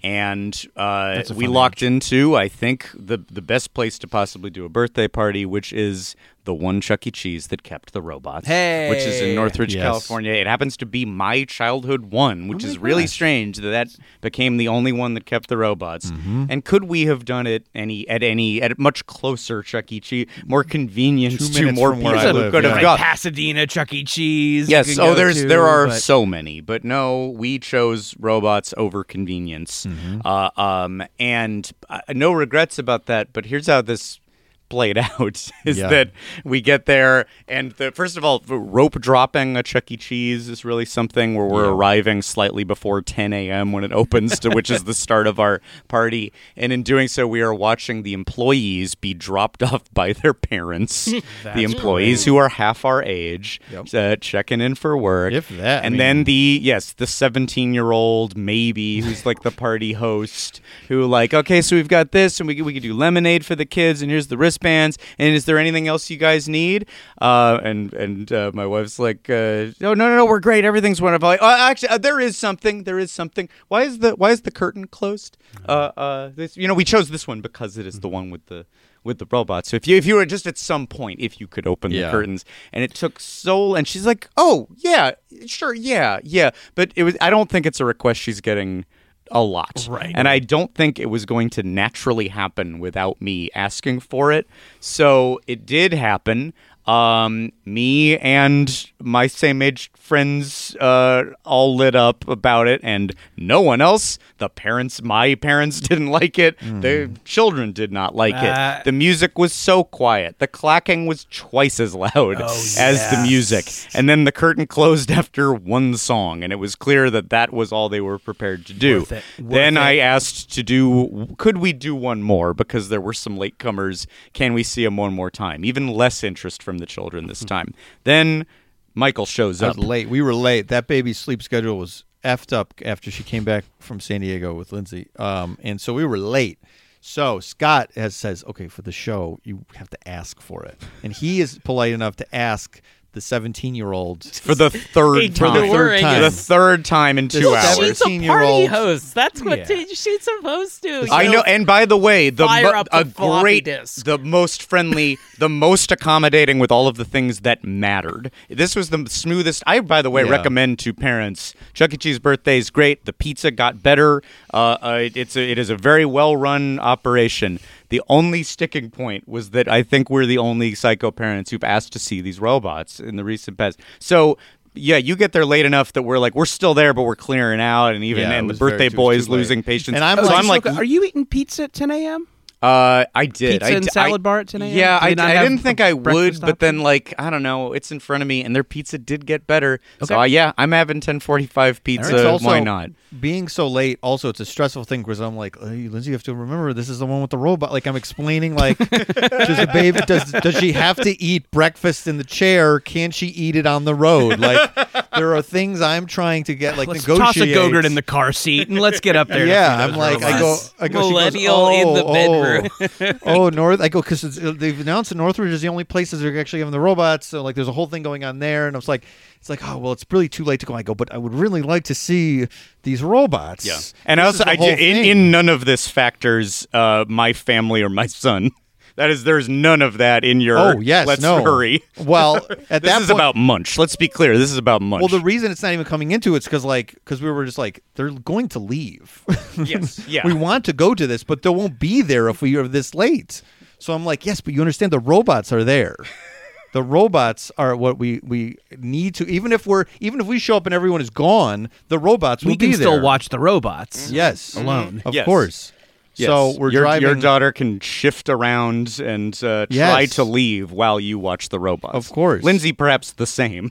and uh, That's a we fun locked into, I think, the the best place to possibly do a birthday party, which is the one Chuck E. Cheese that kept the robots, Hey. which is in Northridge, Yes. California. It happens to be my childhood one, which is really strange that that became the only one that kept the robots. Mm-hmm. And could we have done it any at any at a much closer Chuck E. Cheese, more convenient Two to minutes more from where people I who live, could yeah. have Like got? Pasadena, Chuck E. Cheese. you Yes. can Oh, go there's to, there are but- so many, but no, we chose robots over convenience. Mm-hmm. Uh, um, and uh, no regrets about that. But here's how this played out: is Yeah. that we get there, and the, first of all, rope dropping a Chuck E. Cheese is really something where we're Yeah. arriving slightly before ten a.m. when it opens, to which is the start of our party. And in doing so, we are watching the employees be dropped off by their parents. the employees who are half our age, Yep. uh, checking in for work. If that, I and mean- then the yes, the seventeen-year-old maybe who's like the party host, who like, okay, so we've got this, and we could- we could do lemonade for the kids, and here's the wristbands, and is there anything else you guys need? Uh, and and uh, my wife's like, uh, no, no, no, no, we're great, everything's wonderful. Like, oh, actually, uh, there is something, there is something. Why is the why is the curtain closed? Uh, uh, this, you know, we chose this one because it is the one with the. with the robots. So if you if you were just at some point, if you could open Yeah. the curtains, and it took so, and she's like, oh yeah, sure, yeah, yeah, but it was. I don't think it's a request she's getting a lot. Right. And I don't think it was going to naturally happen without me asking for it. So it did happen. Um, me and my same age friends uh, all lit up about it, and no one else. The parents, my parents didn't like it. Mm. The children did not like Uh, it. The music was so quiet. The clacking was twice as loud Oh, as yes. the music. And then the curtain closed after one song, and it was clear that that was all they were prepared to do. Worth it. Worth Then it. I asked to do, could we do one more? Because there were some latecomers. Can we see them one more time? Even less interest from the children this time. Then Michael shows I up. was late. We were late. That baby's sleep schedule was effed up after she came back from San Diego with Lindsay. Um, and so we were late. So Scott has says, okay, for the show, you have to ask for it. And he is polite enough to ask the seventeen-year-old For the third For the time. third time. The third time in two This hours. She's a party seventeen-year-old host. That's what Yeah. t- she's supposed to. I you know, and by the way, the Fire mo- up the a floppy great, disk. the most friendly, the most accommodating with all of the things that mattered. This was the smoothest. I, by the way, Yeah. recommend to parents. Chuck E. Cheese birthday is great. The pizza got better. Uh, uh, it's a, it is a very well run operation. The only sticking point was that I think we're the only psycho parents who've asked to see these robots in the recent past. So. Yeah, you get there late enough that we're like, we're still there, but we're clearing out, and even Yeah, it and the was very- birthday it was boy too is late. losing patience. And I'm so like- I'm like, are you eating pizza at ten a.m.? Uh, I did. Pizza I and d- salad I- bar at ten a.m.? Yeah, Do I, they not I have didn't think I a would, breakfast but then option? like I don't know, it's in front of me, and their pizza did get better. So Okay. uh, yeah, I'm having ten forty-five pizza. It's also, Why not? Being so late, also, it's a stressful thing because I'm like, hey, Lindsay, you have to remember this is the one with the robot. Like, I'm explaining, like, does the baby does does she have to eat breakfast in the chair? Can she eat it on the road? Like, there are things I'm trying to get, like, Let's negotiate. toss a Go-Gurt in the car seat and let's get up there. to Yeah, see I'm those like, I go, robots. I go, she goes, Millennial in the "Oh, bedroom." Oh, oh, North. I go because they've announced that Northridge is the only places they're actually having the robots. So like, there's a whole thing going on there, and I was like, it's like, oh well, it's really too late to go. I go, but I would really like to see these robots. Yeah, and This also is the I whole do, in, thing. in none of this factors uh, my family or my son. That is, there's none of that in your. Oh yes, let's no. hurry. Well, at This that is point, about Munch. Let's be clear. This is about Munch. well, the reason it's not even coming into it's because like because we were just like they're going to leave. yes, yeah. We want to go to this, but they won't be there if we are this late. So I'm like, yes, but you understand the robots are there. The robots are what we, we need to. Even if we're even if we show up and everyone is gone, the robots will We be can still there. watch the robots. Yes, alone. of Yes. course. Yes. So we're your, driving. Your daughter can shift around and uh, try Yes. to leave while you watch the robots. Of course. Lindsay, perhaps the same.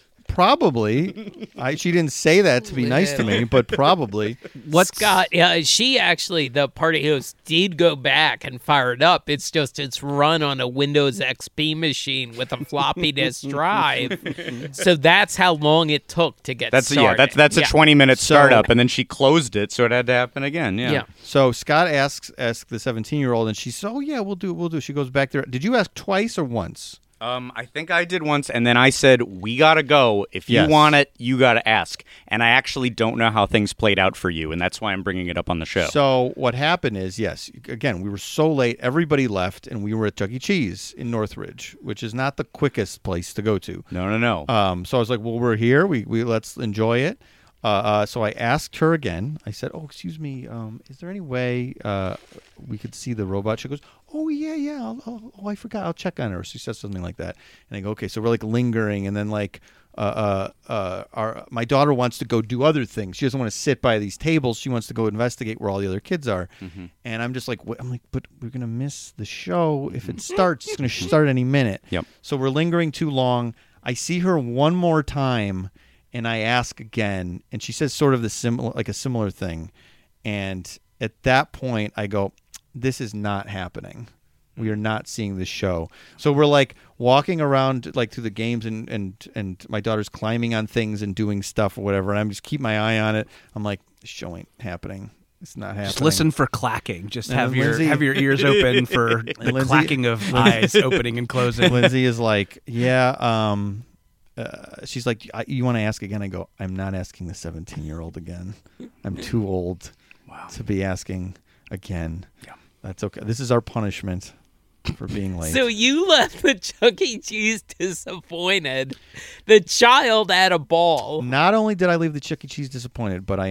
Probably. I, she didn't say that to be nice to me, but probably. What's Scott, yeah, she actually, the party host, did go back and fire it up. It's just it's run on a Windows X P machine with a floppy disk drive. So that's how long it took to get That's started. yeah. That's that's a Yeah. twenty minute So- startup, and then she closed it, so it had to happen again. Yeah. Yeah. So Scott asks asks the seventeen year old, and she says, "Oh yeah, we'll do, we'll do." She goes back there. Did you ask twice or once? Um, I think I did once, and then I said, "We gotta go. If you Yes. want it, you gotta ask." And I actually don't know how things played out for you, and that's why I'm bringing it up on the show. So what happened is, yes, again, we were so late. Everybody left, and we were at Chuck E. Cheese in Northridge, which is not the quickest place to go to. no, no, no. Um, so I was like, well, we're here. We, we let's enjoy it. Uh, uh, so I asked her again. I said, oh, excuse me. Um, is there any way uh, we could see the robot? She goes, oh, yeah, yeah. I'll, I'll, oh, I forgot. I'll check on her. She says something like that. And I go, okay. So we're like lingering. And then like uh, uh, uh, our my daughter wants to go do other things. She doesn't want to sit by these tables. She wants to go investigate where all the other kids are. Mm-hmm. And I'm just like, what? I'm like, but we're going to miss the show. If it starts, it's going to start any minute. Yep. So we're lingering too long. I see her one more time. And I ask again, and she says sort of the similar, like a similar thing. And at that point, I go, "This is not happening. We are not seeing this show." So we're like walking around, like through the games, and and and my daughter's climbing on things and doing stuff or whatever. And I'm just keep my eye on it. I'm like, "This show ain't happening. It's not happening." Just listen for clacking. Just And have your Lindsay- have your ears open for the Lindsay- clacking of eyes opening and closing. Lindsay is like, "Yeah." Um, uh, she's like, I, "You want to ask again?" I go, "I'm not asking the seventeen-year-old again. I'm too old to be asking again." Yeah. That's okay. This is our punishment for being late. So you left the Chuck E. Cheese disappointed. The child had a ball. Not only did I leave the Chuck E. Cheese disappointed, but I am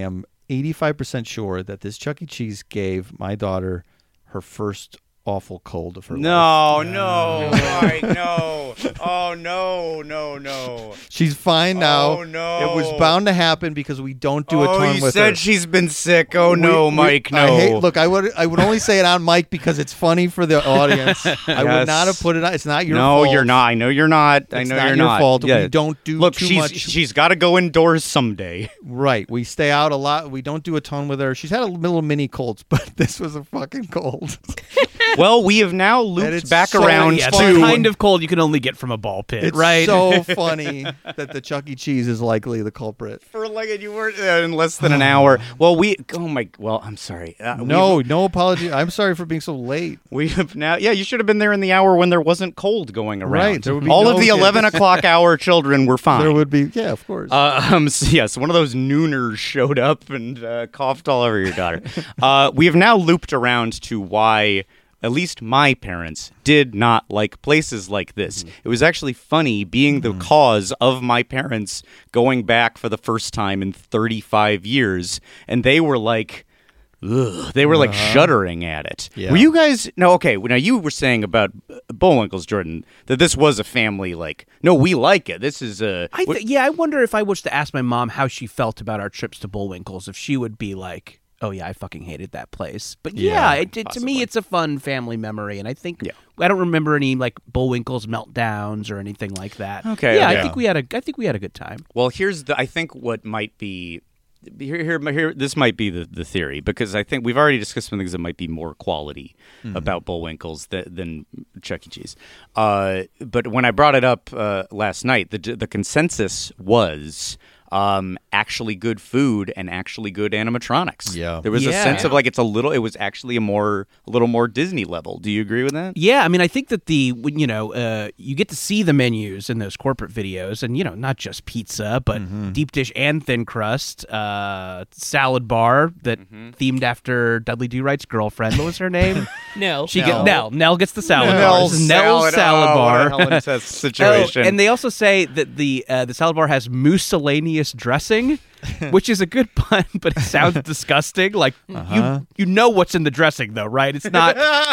eighty-five percent sure that this Chuck E. Cheese gave my daughter her first awful cold of her life. No, no, Mike, no. Oh, no, no, no. She's fine now. Oh, no. It was bound to happen because we don't do a Oh, ton you with said her. she's been sick. Oh, We- no, we- Mike, no. I hate, look, I would I would only say it on mic because it's funny for the audience. I Yes. would not have put it on. It's not your no, fault. you're not. I know you're not. I It's know not you're your not. fault. Yeah. We don't do Look, too she's, much. she's got to go indoors someday. Right. We stay out a lot. We don't do a ton with her. She's had a little mini colds, but this was a fucking cold. Well, we have now And looped it's back so around yeah, funny. it's to the kind of cold you can only get from a ball pit, It's right? so funny that the Chuck E. Cheese is likely the culprit. for like you were uh, in less than an hour. Well, we oh my well, I'm sorry. Uh, No, no apology. I'm sorry for being so late. we have now. Yeah, you should have been there in the hour when there wasn't cold going around. Right, there would be All no of the kids. eleven o'clock hour children were fine. There would be, yeah, of course. Uh, um, so yes, one of those nooners showed up and uh, coughed all over your daughter. uh, we have now looped around to why at least my parents did not like places like this. Mm-hmm. It was actually funny being the cause of my parents going back for the first time in thirty-five years, and they were like, ugh. They were like shuddering at it. Yeah. Were you guys? No, okay. Now you were saying about Bullwinkle's, Jordan, that this was a family like. No, we like it. This is a. I th- yeah, I wonder if I was to ask my mom how she felt about our trips to Bullwinkle's, if she would be like, "Oh yeah, I fucking hated that place." But yeah, Yeah, it, it, to possibly. me, it's a fun family memory, and I think Yeah. I don't remember any like Bullwinkle's meltdowns or anything like that. Okay, yeah, okay. I think we had a I think we had a good time. Well, here's the. I think what might be. Here, here, here. This might be the, the theory because I think we've already discussed some things that might be more quality about Bullwinkle's th- than Chuck E. Cheese. Uh, but when I brought it up uh, last night, the the consensus was um, actually good food and actually good animatronics. Yeah. there was a Yeah. sense of like it's a little. It was actually a more a little more Disney level. Do you agree with that? Yeah, I mean, I think that the when, you know uh, you get to see the menus in those corporate videos, and you know not just pizza, but Mm-hmm. deep dish and thin crust, uh, salad bar that Mm-hmm. themed after Dudley Do Right's girlfriend. What was her name? No. She Nell. get Nell. Nell gets the salad bar. Nell's This is Nell's salad oh, bar. What a Helen Test situation. Oh, and they also say that the uh, the salad bar has miscellaneous dressing, which is a good pun, but it sounds disgusting. Like Uh-huh. you you know what's in the dressing, though, right? It's not.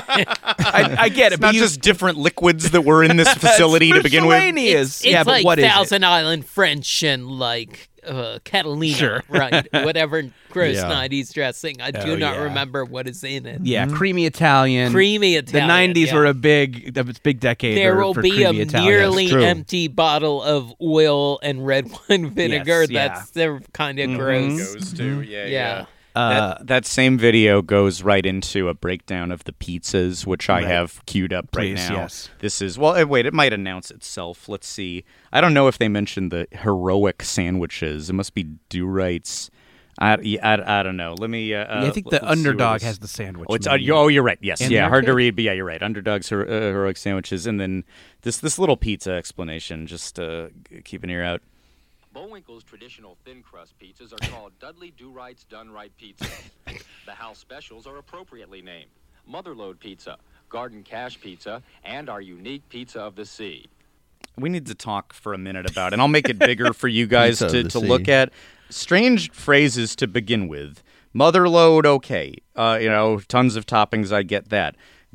I, I get it, It's but not you, just different liquids that were in this facility to begin with. miscellaneous. It's yeah, like but what is it? Thousand Island French and like uh, Catalina, Sure. right? Whatever gross Yeah. nineties dressing. I do Oh, not yeah. remember what is in it. Yeah, creamy Italian. Creamy Italian. The nineties yeah. were a big, a big decade. There for- will for be a creamy Italian. nearly That's true. empty bottle of oil and red wine vinegar. Yes, yeah. That's they're kind of Mhm. gross. Goes to yeah, Yeah. Uh, that, that same video goes right into a breakdown of the pizzas, which I Right. have queued up right Please, now. yes. This is well. eh, Wait, it might announce itself. Let's see. I don't know if they mentioned the heroic sandwiches. It must be Do Right's. I, yeah, I, I don't know. Let me. Uh, yeah, I think uh, the let's see what underdog it is. has the sandwich. Oh, it's, uh, menu. you- oh, you're right. Yes, In yeah, there, hard to too? read, but yeah, you're right. Underdog's her, uh, heroic sandwiches, and then this this little pizza explanation. Just uh, keep an ear out. Bullwinkle's traditional thin crust pizzas are called Dudley Do Right's Done Right Pizza. The house specials are appropriately named Motherlode Pizza, Garden Cash Pizza, and our unique Pizza of the Sea. We need to talk for a minute about, and I'll make it bigger for you guys Pizza to, of the to sea. look at. Strange phrases to begin with. Motherlode, okay. Uh, you know, tons of toppings, I get that.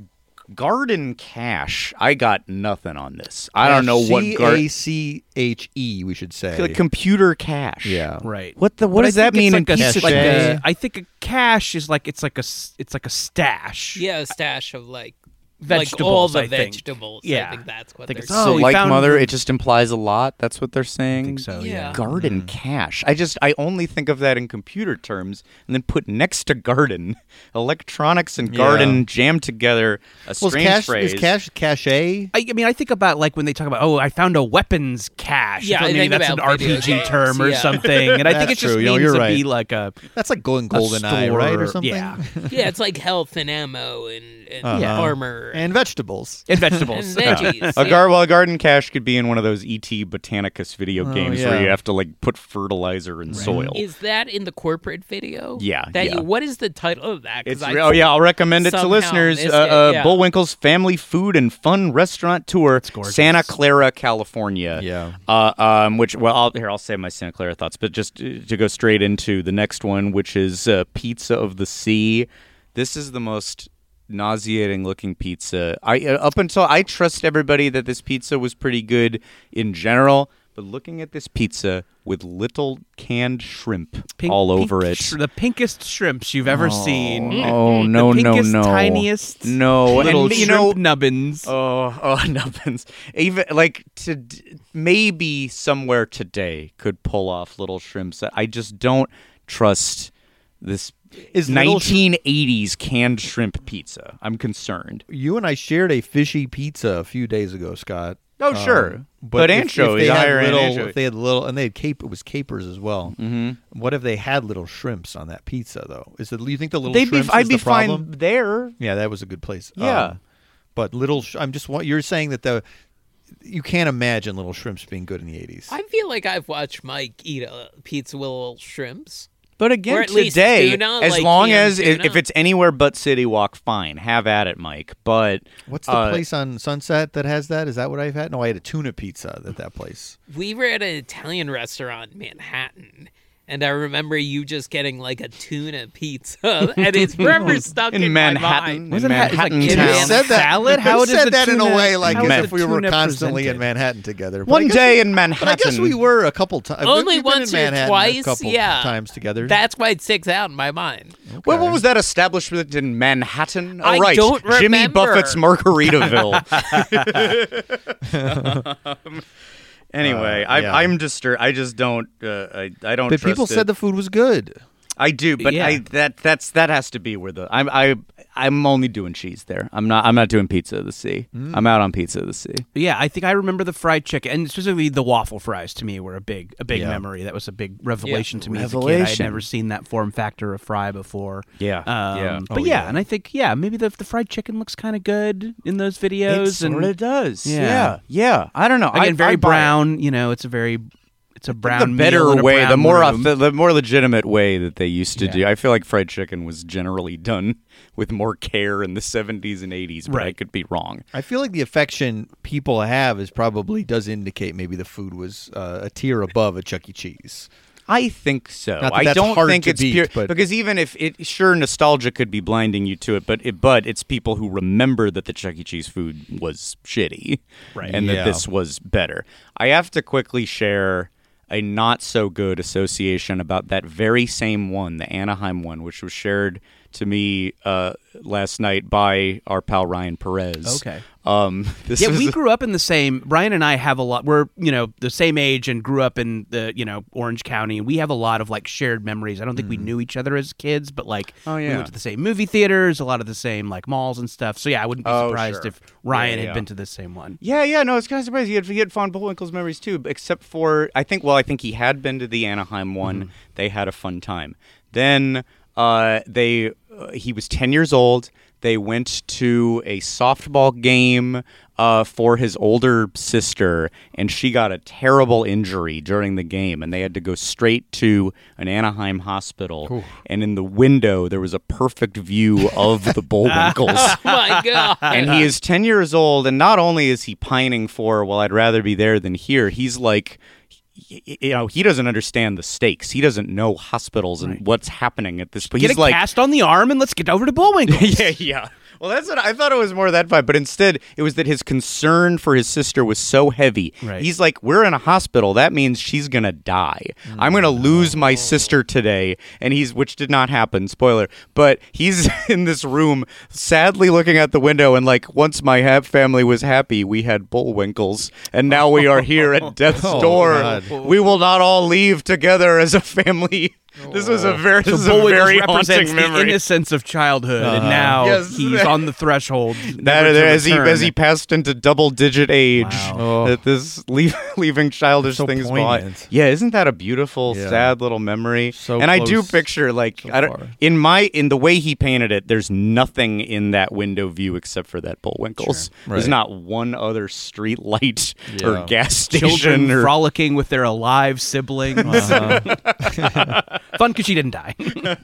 Garden Cash, I got nothing on this. I don't know what C gar- A C H E, we should say. like computer cash. Yeah. Right. What the? What But I does that think mean in it's like a, pizza? like Cache. a, I think a cache is like it's like a s- it's like a stash. Yeah, a stash of like Vegetables, like all the I think. vegetables. Yeah. I think that's what I think they're it's- saying. so, Oh, we like found mother, the- it just implies a lot. That's what they're saying. I think so. Yeah. Yeah. Garden cash. I just I only think of that in computer terms, and then put next to garden, electronics and garden Yeah. jammed together. A Well, is strange cash, phrase. is cash cachet? I, I mean, I think about like when they talk about, oh, I found a weapons cache. Yeah, I I maybe think that's an about R P G video games, term or yeah. something, and I think That's it just true. No, means you're to right. be like a, That's like going a golden eye, right, or store. something? Yeah. Yeah, it's like health and ammo and, and Uh-huh. armor And vegetables. And vegetables. And veggies. A yeah. gar well, a garden cache could be in one of those E T Botanicus video Oh, games yeah. where you have to like put fertilizer in soil. Is that in the corporate video? Yeah, That yeah. You, what is the title of that? 'Cause It's I re- oh yeah, I'll recommend it to somehow listeners. Uh, missed it, uh, yeah. Bullwinkle's Family Food and Fun Restaurant Tour, gorgeous. Santa Clara, California. Yeah. Uh, um, which well, I'll, here I'll say my Santa Clara thoughts, but just to, to go straight into the next one, which is uh, Pizza of the Sea. This is the most nauseating looking pizza. I uh, up until I trust everybody that this pizza was pretty good in general, but looking at this pizza with little canned shrimp Pink- all pink over it. sh- the pinkest shrimps you've ever seen. Oh no the no pinkest, no! tiniest no, little and you shrimp know, nubbins. oh oh nubbins. Even like to maybe somewhere today could pull off little shrimps. I just don't trust this Is little sh- nineteen eighties canned shrimp pizza. I'm concerned. You and I shared a fishy pizza a few days ago, Scott. Oh sure, Um, but, if- if anchovies, they had higher end little, anchovy. if they had little, and they had cape, it was capers as well. Mm-hmm. What if they had little shrimps on that pizza though? Is it? You think the little They'd be. shrimps I'd is be the problem? fine there. Yeah, that was a good place. Yeah. Um, but little, sh- I'm just. wa- You're saying that the you can't imagine little shrimps being good in the eighties. I feel like I've watched Mike eat a pizza with little shrimps. But again, Or at least today, tuna, as like long canned as if, tuna. if it's anywhere but City Walk, fine, have at it, Mike. But What's the uh, place on Sunset that has that? Is that what I've had? No, I had a tuna pizza at that place. We were at an Italian restaurant in Manhattan, and I remember you just getting like a tuna pizza, and it's forever stuck in, in my Manhattan, mind. in Was it ha- it's like Manhattan kid town. man said that. salad? You How does said the that in a tuna- way like how as is if the we were tuna constantly in presented? Manhattan together. But I One guess day we- in Manhattan. But I guess we were a couple times. Only We've been once in or Manhattan twice, a couple yeah. times together. That's why it sticks out in my mind. Well, what was that establishment in Manhattan? Oh, I right. don't Jimmy remember. Buffett's Margaritaville. Um, anyway, Uh, I, yeah. I'm disturbed. I just don't. Uh, I, I don't. But trust people it. said the food was good. I do, but Yeah. I that that's that has to be where the I'm I I'm only doing cheese there. I'm not I'm not doing pizza of the sea. Mm. I'm out on pizza of the sea. But yeah, I think I remember the fried chicken, and specifically the waffle fries. To me, were a big, a big Yeah. memory. That was a big revelation to me as a kid. I Revelation. had never seen that form factor of fry before. Yeah, um, yeah. But Oh, yeah, yeah. and I think yeah, maybe the the fried chicken looks kind of good in those videos. It and sort of does. Yeah. Yeah, yeah. I don't know. again, I, very I buy it. brown. You know, it's a very, it's a brown. the better meal in a way, brown the more room. auth- the more legitimate way that they used to Yeah. do. I feel like fried chicken was generally done with more care in the seventies and eighties, but I Right. could be wrong. I feel like the affection people have is probably does indicate maybe the food was uh, a tier above a Chuck E. Cheese. I think so. Not that I that's don't hard think to it's beat, pure but- because even if it sure nostalgia could be blinding you to it, but it, but it's people who remember that the Chuck E. Cheese food was shitty, Right. and Yeah. that this was better. I have to quickly share a not so good association about that very same one, the Anaheim one, which was shared to me uh, last night by our pal Ryan Perez. Okay. Um, this Yeah, was we grew up in the same. Brian and I have a lot. We're you know the same age and grew up in the you know Orange County, and we have a lot of like shared memories. I don't think we knew each other as kids, but like Oh, we yeah. went to the same movie theaters, a lot of the same like malls and stuff. So yeah, I wouldn't be Oh, surprised sure. if Ryan Yeah, had yeah. been to the same one. Yeah, yeah, no, it's kind of surprising. He had, he had fond Bullwinkle's memories too, except for I think. Well, I think he had been to the Anaheim one. Mm-hmm. They had a fun time. Then uh, they uh, he was ten years old. They went to a softball game uh, for his older sister, and she got a terrible injury during the game, and they had to go straight to an Anaheim hospital. And in the window, there was a perfect view of the Bullwinkles. Oh my god! And he is ten years old, and not only is he pining for, well, I'd rather be there than here, he's like, y- y- you know, he doesn't understand the stakes. He doesn't know hospitals and what's happening at this point. Get He's a like, cast on the arm and let's get over to Bullwinkle. yeah, yeah. Well, that's what I thought it was more that vibe, but instead it was that his concern for his sister was so heavy. Right. He's like, we're in a hospital. That means she's gonna die. I'm gonna lose my sister today, and he's which did not happen. Spoiler. But he's in this room, sadly looking out the window, and like, once my ha- family was happy, we had Bullwinkles, and now we are here at death's Oh, door. God. We will not all leave together as a family. This was a very, So this is a Bullwinkle very represents haunting the memory. innocence of childhood, and Uh-huh. now Yes. he's on the threshold. That never to as he return. as he passed into double digit age, Wow. that this leave, leaving childish So things poignant. behind. Yeah, isn't that a beautiful, Yeah. sad little memory? So and I do close picture like so I don't far. in my in the way he painted it. There's nothing in that window view except for that Bullwinkles. Sure. There's Right. not one other street light or Yeah. gas station Children or frolicking with their alive siblings. Uh-huh. Fun because she didn't die.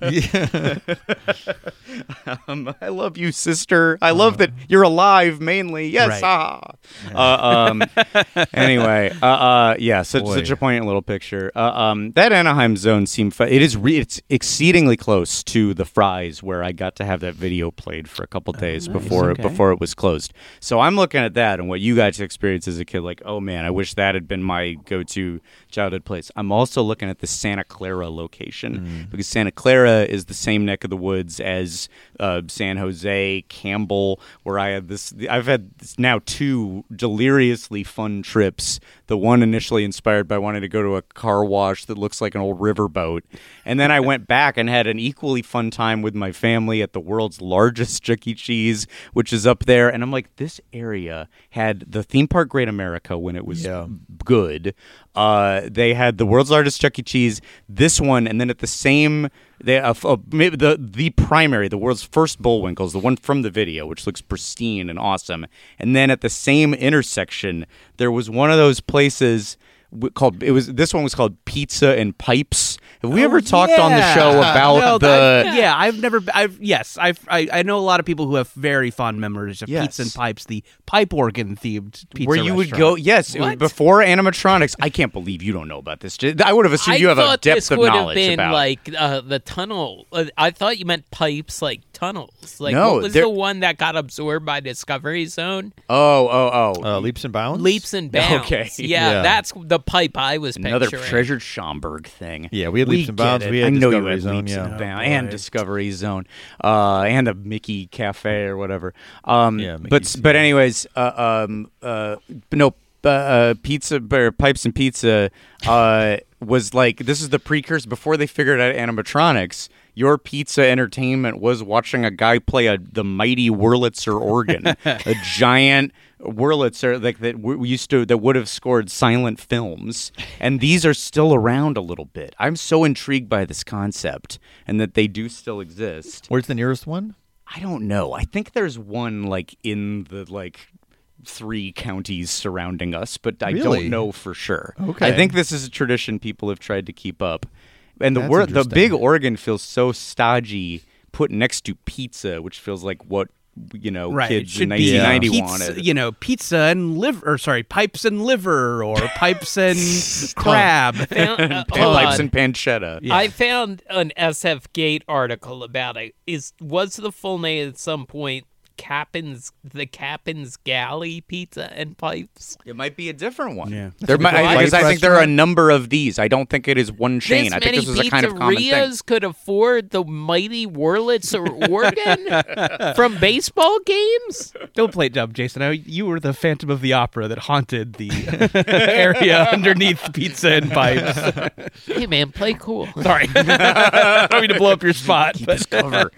Um, I love you, sister. I love that you're alive, mainly. Yes. Right. Ah. Uh, um, anyway, uh, uh, yeah, such, Boy. such a poignant little picture. Uh, um, that Anaheim zone seemed fun. It is. Re- it's exceedingly close to the Fries, where I got to have that video played for a couple days before okay. before it was closed. So I'm looking at that and what you guys experienced as a kid. Like, oh man, I wish that had been my go-to childhood place. I'm also looking at the Santa Clara location because Santa Clara is the same neck of the woods as uh, San Jose, Campbell, where I had this. I've had this now two deliriously fun trips. The one initially inspired by wanting to go to a car wash that looks like an old riverboat, and then I went back and had an equally fun time with my family at the world's largest Chuck E. Cheese, which is up there. And I'm like, this area had the theme park Great America when it was Yeah. good. Uh, they had the world's largest Chuck E. Cheese, this one, and then at the same, they uh, f- uh, maybe the the primary, the world's first Bullwinkles, the one from the video, which looks pristine and awesome. And then at the same intersection, there was one of those places w- called it was this one was called Pizza and Pipes. Have we ever talked on the show about No, the? I've- yeah, I've never. I've yes, I've. I, I know a lot of people who have very fond memories of Yes. Pizza and Pipes, the pipe organ themed pizza Where you would restaurant. go, yes, it was What? before animatronics. I can't believe you don't know about this. I would have assumed I you have a thought depth this of would have knowledge been about. like uh, the tunnel. Uh, I thought you meant pipes, like tunnels. Like No, what was there- the one that got absorbed by Discovery Zone? oh, oh, oh, Uh, leaps and bounds. Leaps and bounds. Okay. yeah, Yeah. that's the pipe I was another picturing. treasured Schomburg thing. Yeah, we had leaps and get bounds. it. We had I know Discovery you had Zone. leaps Yeah. and, bounds, Oh, and boy. Discovery Zone, uh, and a Mickey Cafe or whatever. Um, Yeah, but Mickey's, but anyways, uh, um, uh, no, uh, uh, pizza or Pipes and Pizza uh, was like this is the precursor before they figured out animatronics. Your pizza entertainment was watching a guy play a the mighty Wurlitzer organ, a giant Wurlitzer like that w- used to that would have scored silent films, and these are still around a little bit. I'm so intrigued by this concept and that they do still exist. Where's the nearest one? I don't know. I think there's one like in the like three counties surrounding us, but I Really? don't know for sure. Okay. I think this is a tradition people have tried to keep up. And the That's word, the interesting. big organ feels so stodgy put next to pizza, which feels like what you know Right, it kids should in be nineteen ninety pizza, wanted. you know, pizza and liver, or sorry, pipes and liver, or pipes and crab. Found- uh, Pan- hold pipes on. and pancetta. I found an S F Gate article about it. Is was the full name at some point Captain's the Captain's Galley Pizza and Pipes? It might be a different one. Yeah. There might, Light because I think there are a restaurant? number of these. I don't think it is one chain. This I think many this was a kind of common thing. pizzerias could afford the mighty Wurlitzer organ from baseball games. Don't play it dumb, Jason. I, you were the Phantom of the Opera that haunted the area underneath Pizza and Pipes. Hey man, play cool. Sorry, I don't mean to blow up your spot, but Cover.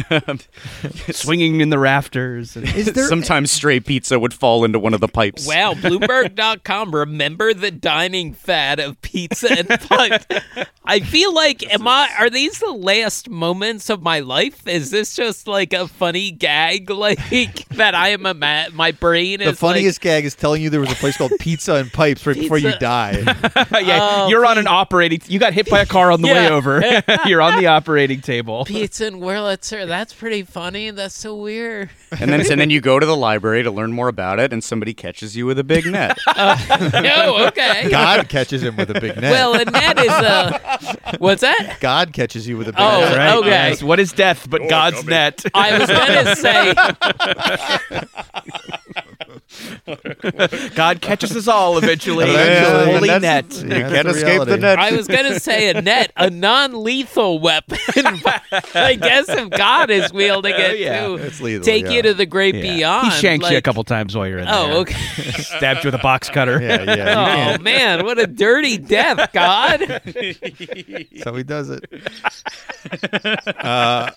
swinging in the rafters. And, Is there? Sometimes stray pizza would fall into one of the pipes. Wow, Bloomberg dot com. Remember the dining fad of pizza and pipes. I feel like, am I? Are these the last moments of my life? Is this just like a funny gag, like that I am a ma- my brain the is funniest gag is telling you there was a place called Pizza and Pipes right before you Pizza. die. yeah, Oh, you're on an operating. You got hit by a car on the way Yeah. over. You're on the operating table. like pizza and Wurlitzer. That's pretty funny. That's so weird. And then and then you go to the library to learn more about it, and somebody catches you with a big net. No, okay. God catches him with a big net. Well, and that is uh, what's that? God catches you with a big Oh, net. Right? okay. Yes. What is death but God's net? I was gonna say God catches us all eventually. Eventually. Holy And net. that's- You Yeah, can't that's the escape the reality. net. I was gonna say a net, a non-lethal weapon. But I guess if God is wielding it yeah. to It's lethal, take yeah. you to the great Yeah. beyond. He shanks you a like- couple times while you're in there. Oh, okay. Stabbed you with a box cutter. Yeah, yeah. You Oh can't. man, what a dirty death, God. That's how he does it. Uh,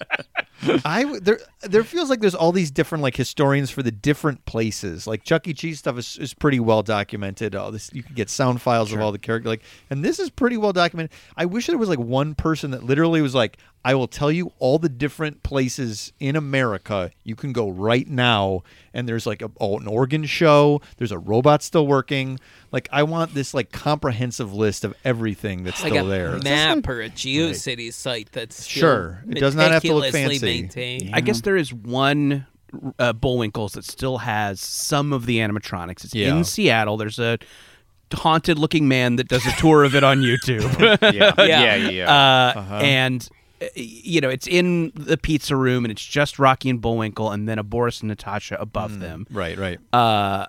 I w- there there feels like there's all these different like historians for the different places. Like Chuck E. Cheese stuff is, is pretty well documented. All this you can get sound files of all the characters. Like, and this is pretty well documented. I wish there was like one person that literally was like, I will tell you all the different places in America you can go right now. And there's like a, oh, an organ show. There's a robot still working. Like, I want this like comprehensive list of everything that's Like still a there. map or a GeoCities site that's still Sure. It does not have to look meticulously fancy. maintained. I guess there is one uh, Bullwinkle's that still has some of the animatronics. It's Yeah. in Seattle. There's a haunted-looking man that does a tour of it on YouTube. yeah, Yeah. yeah, yeah. yeah. Uh, Uh-huh. And, uh, you know, it's in the pizza room, and it's just Rocky and Bullwinkle, and then a Boris and Natasha above them. Right, right. Uh,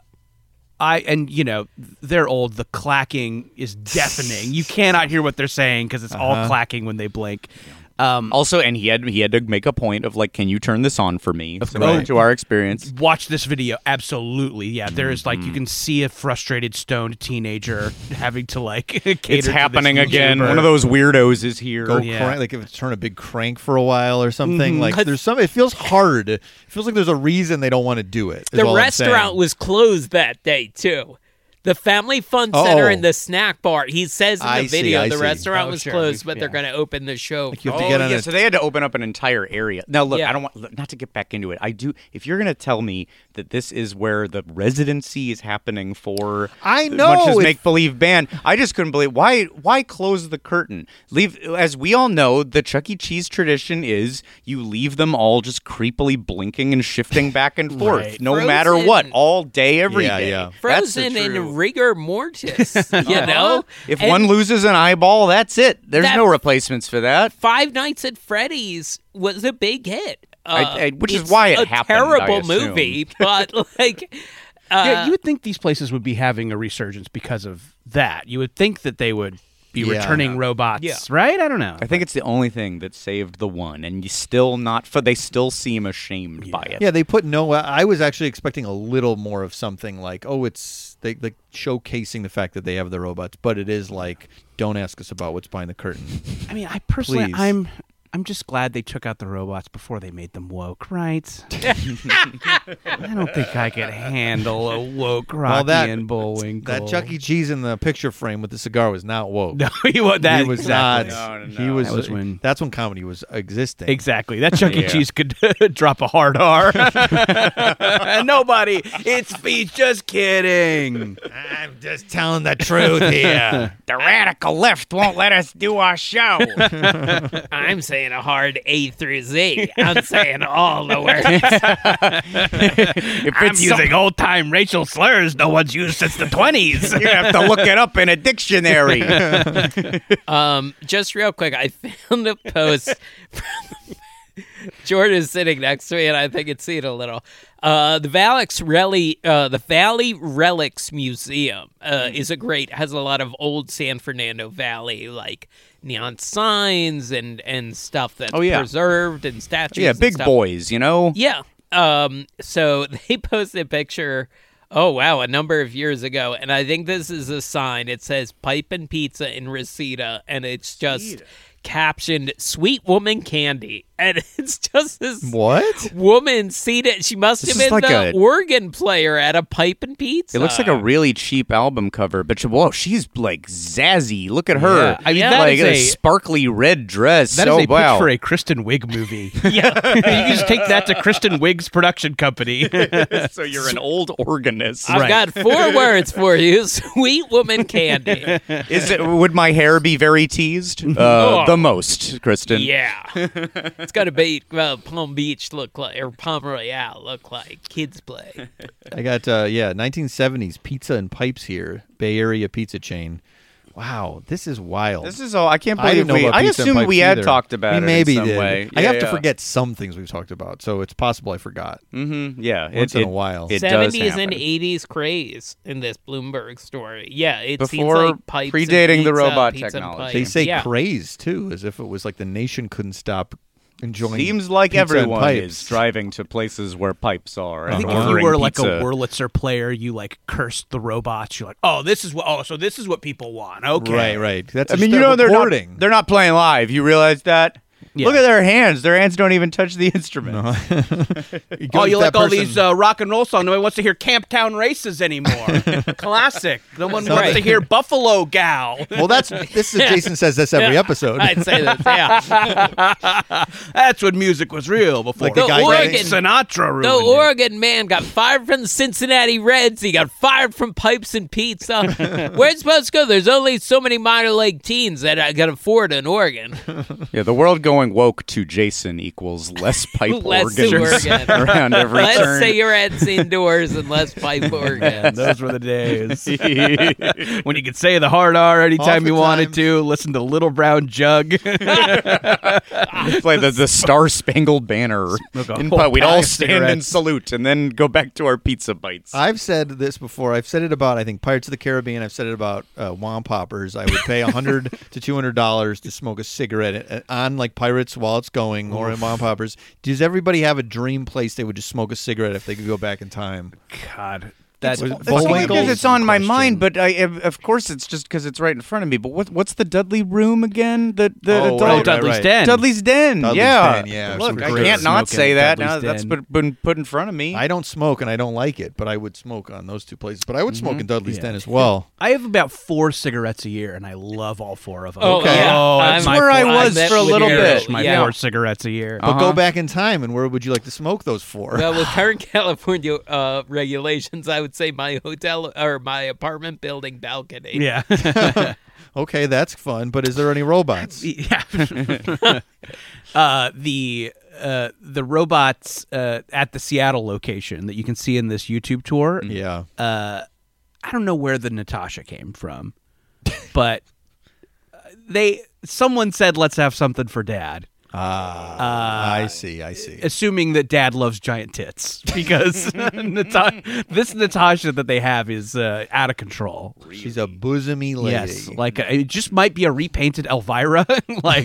I and you know they're old. The clacking is deafening. You cannot hear what they're saying because it's all Uh-huh. clacking when they blink. Um, Also, and he had he had to make a point of like, can you turn this on for me? Similar course. to our experience. Watch this video. Absolutely, yeah. There's like you can see a frustrated, stoned teenager having to like cater. It's to happening this again. YouTuber. One of those weirdos is here. Go Yeah. crank, like if it's turn a big crank for a while or something. Mm-hmm. Like there's some. It feels hard. It feels like there's a reason they don't want to do it. is The all I'm restaurant saying. was closed that day too. The Family Fun Center Oh. and the snack bar. He says in the I see, video I the see. restaurant Oh, was sure. closed, but they're Yeah. going to open the show. Like you have Oh, to get on yeah, a. so they had to open up an entire area. Now, look, Yeah. I don't want look, not to get back into it. I do. If you're going to tell me that this is where the residency is happening for, I as know, much as if- make believe band, I just couldn't believe why. Why close the curtain? Leave, as we all know, the Chuck E. Cheese tradition is you leave them all just creepily blinking and shifting back and forth, Right. no Frozen. matter what, all day, every day. Yeah, yeah. That's the Frozen in true- rigor mortis, you know? If And one loses an eyeball, that's it. There's That- no replacements for that. Five Nights at Freddy's was a big hit. I- Uh, I- which is it's why it a happened, I terrible assume. movie, but like, uh, yeah, you would think these places would be having a resurgence because of that. You would think that they would be Yeah. returning robots, Yeah. right? I don't know. I think it's the only thing that saved the one, and you still not. For they still seem ashamed by it. Yeah, they put no. I was actually expecting a little more of something like, oh, it's they like showcasing the fact that they have the robots, but it is like, don't ask us about what's behind the curtain. I mean, I personally, Please. I'm, I'm just glad they took out the robots before they made them woke, right? I don't think I could handle a woke Rocky that- and Bullwinkle. That Chuck E. Cheese in the picture frame with the cigar was not woke. No, he was that he was exactly. not. No, no, He no. was. That was when- That's when comedy was existing. Exactly. That Chuck E. Yeah. Cheese could drop a hard R. Nobody. It's he's just kidding. I'm just telling the truth here. The radical left won't let us do our show. I'm saying a hard A through Z. I'm saying all the words. if I'm it's using old time racial slurs no one's used since the twenties. you have to look it up in a dictionary. Um, just real quick, I found a post from Jordan is sitting next to me, and I think it's seen a little. Uh, the Valix Rally, uh, the Valley Relics Museum uh, is a great. Has a lot of old San Fernando Valley like neon signs and and stuff that's Oh, yeah. preserved and statues. yeah, and big stuff. boys, you know. Yeah. Um, so they posted a picture. Oh, wow. A number of years ago. And I think this is a sign. It says Pipe and Pizza in Reseda. And it's just captioned Sweet Woman Candy. And it's just this What? woman seated. She must This have is been like the a- organ player at a Pipe and Pizza. It looks like a really cheap album cover, but she, whoa, she's like zazzy. Look at her. Yeah. I mean, Yeah. that like is a, a sparkly red dress. that is oh, a wow. pitch for a Kristen Wiig movie. Yeah, you can just take that to Kristen Wiig's production company. so you're an old organist. I've Right. got four words for you. Sweet Woman Candy. Is it? Would my hair be very teased? Uh, Oh. The most, Kristen. Yeah. It's got to be uh, Palm Beach look like, or Palm Royale look like. Kids play. I got uh, yeah, nineteen seventies pizza and pipes here, Bay Area pizza chain. Wow, this is wild. This is all. I can't I believe didn't know we. about I pizza and assumed pipes we had either. talked about we it maybe in some did. way. I Yeah, have to yeah. forget some things we've talked about, so it's possible I forgot. Mm-hmm. Yeah, Once it, in it, a while. It does seventies and happen. eighties craze in this Bloomberg story. Yeah, it seems Before like pipes and predating the pizza, robot pizza and technology. pipe. They say yeah. craze too, as if it was like the nation couldn't stop enjoying. Seems like pizza and everyone pipes. is driving to places where pipes are. I and think if you ordering were like pizza. a Wurlitzer player, you like cursed the robots. You're like, oh, this is what. Oh, so this is what people want. Okay, Right, right. That's I just mean, you that know, they're recording. not, they're not playing live. You realize that? Yeah. Look at their hands. Their hands don't even touch the instrument. Oh, you like that all person- these uh, rock and roll songs? Nobody wants to hear Camptown Races anymore. Classic. No one wants to hear Buffalo Gal. Well, that's this is Jason says this every episode. I'd say that. Yeah. That's when music was real before Like the guy Oregon- getting- Sinatra ruined The it. Oregon man got fired from the Cincinnati Reds. He got fired from pipes and pizza. Where's it supposed to go? There's only so many minor league teams that I can afford in Oregon. Yeah, the world going woke to Jason equals less pipe Less organs Oregon. around every Less turn. cigarettes indoors and less pipe organs. Those were the days when you could say the hard R anytime the you wanted time. to. Listen to Little Brown Jug. Play the, the Star Spangled Banner. Smoke a In whole pi- We'd pack all of stand and cigarettes. salute and then go back to our pizza bites. I've said this before. I've said it about I think Pirates of the Caribbean. I've said it about uh, Womp Poppers. I would pay a hundred to two hundred dollars to smoke a cigarette uh, on like Pirates while it's going, or in Womp Poppers. Does everybody have a dream place they would just smoke a cigarette if they could go back in time? God, that Was- It's only Bullwinkle? because it's on my Question. mind, but I, of course it's just because it's right in front of me. But what, what's the Dudley Room again? The the Oh, adult right, right, Dudley's right. Den. Dudley's Den. Dudley's yeah, Den, yeah, Look, some I great can't not smoking say that. Dudley's Now that's Den. put, been put in front of me. I don't smoke and I don't like it, but I would smoke on those two places. But I would smoke in Dudley's Yeah. Den as well. I have about four cigarettes a year, and I love all four of them. Oh, Okay. yeah. Oh, I'm- that's where I I'm was that for a with little you. bit. my Yeah. four cigarettes a year. But Uh-huh. go back in time, and where would you like to smoke those for? Well, with current California uh, regulations, I would say my hotel or my apartment building balcony. Yeah. Okay, that's fun. But is there any robots? Yeah. uh, the uh, the robots uh, at the Seattle location that you can see in this YouTube tour. Yeah. Uh, I don't know where the Natasha came from, but they someone said let's have something for Dad. Ah, I see. I see. Assuming that Dad loves giant tits, because Nata- this Natasha that they have is uh, out of control. She's a bosomy lady. Yes, like uh, it just might be a repainted Elvira, like.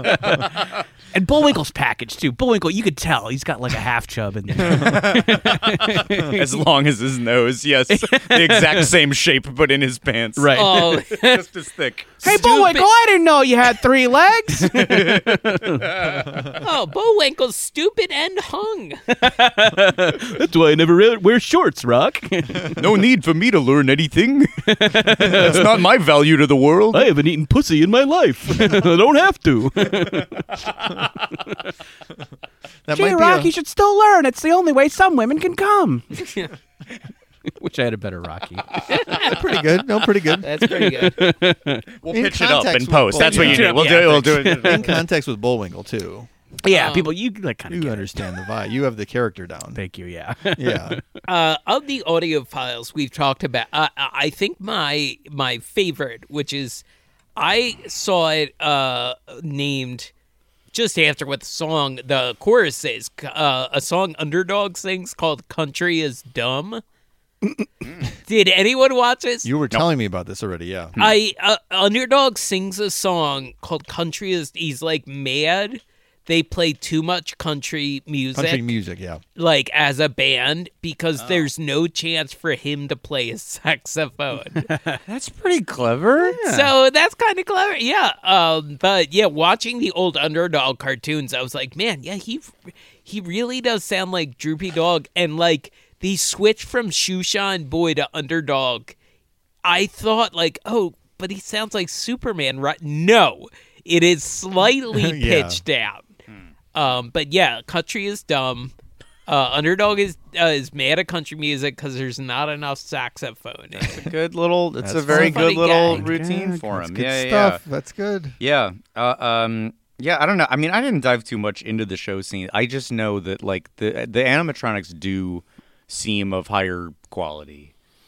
And Bullwinkle's package too. Bullwinkle, you could tell he's got like a half chub in there. as long as his nose, yes, the exact same shape, but in his pants, Right. Oh, just as thick. Hey, Bullwinkle, I didn't know you had three legs. oh, Bullwinkle's stupid and hung. That's why I never re- wear shorts, Rock. No need for me to learn anything. That's not my value to the world. I haven't eaten pussy in my life. I don't have to. That Gee, might be Rock, a- you should still learn. It's the only way some women can come. Wish I had a better Rocky. pretty good. No, pretty good. That's pretty good. We'll In pitch it up context in with post. That's what you Bullwinkle. need. We'll Yeah, do it. We'll do it. In context with Bullwinkle too. Yeah, Um, people, you like kind of You understand the vibe. You have the character down. Thank you. Yeah. Yeah. Uh, of the audio files we've talked about, uh, I think my my favorite, which is, I saw it uh, named just after what the song, the chorus is, uh, a song Underdog sings called "Country Is Dumb." Did anyone watch this? You were telling me about this already. Yeah. I uh, Underdog sings a song called "Country Is." He's like mad. They play too much country music. Country music. Yeah. like as a band because there's no chance for him to play a saxophone. That's pretty clever. So that's kind of clever. Yeah. Um but yeah, watching the old Underdog cartoons, I was like, man, yeah, he he really does sound like Droopy Dog, and like the switch from Shoeshine Boy to Underdog. I thought like, "Oh, but he sounds like Superman." Right? No. It is slightly Yeah. pitched down. Um, but yeah, country is dumb. Uh, Underdog is uh, is mad at country music because there's not enough saxophone. in it. Good little. It's That's a very funny good little gag. routine for him. Good yeah, stuff. That's good. yeah, yeah. Uh, um, yeah. I don't know. I mean, I didn't dive too much into the show scene. I just know that like the the animatronics do seem of higher quality.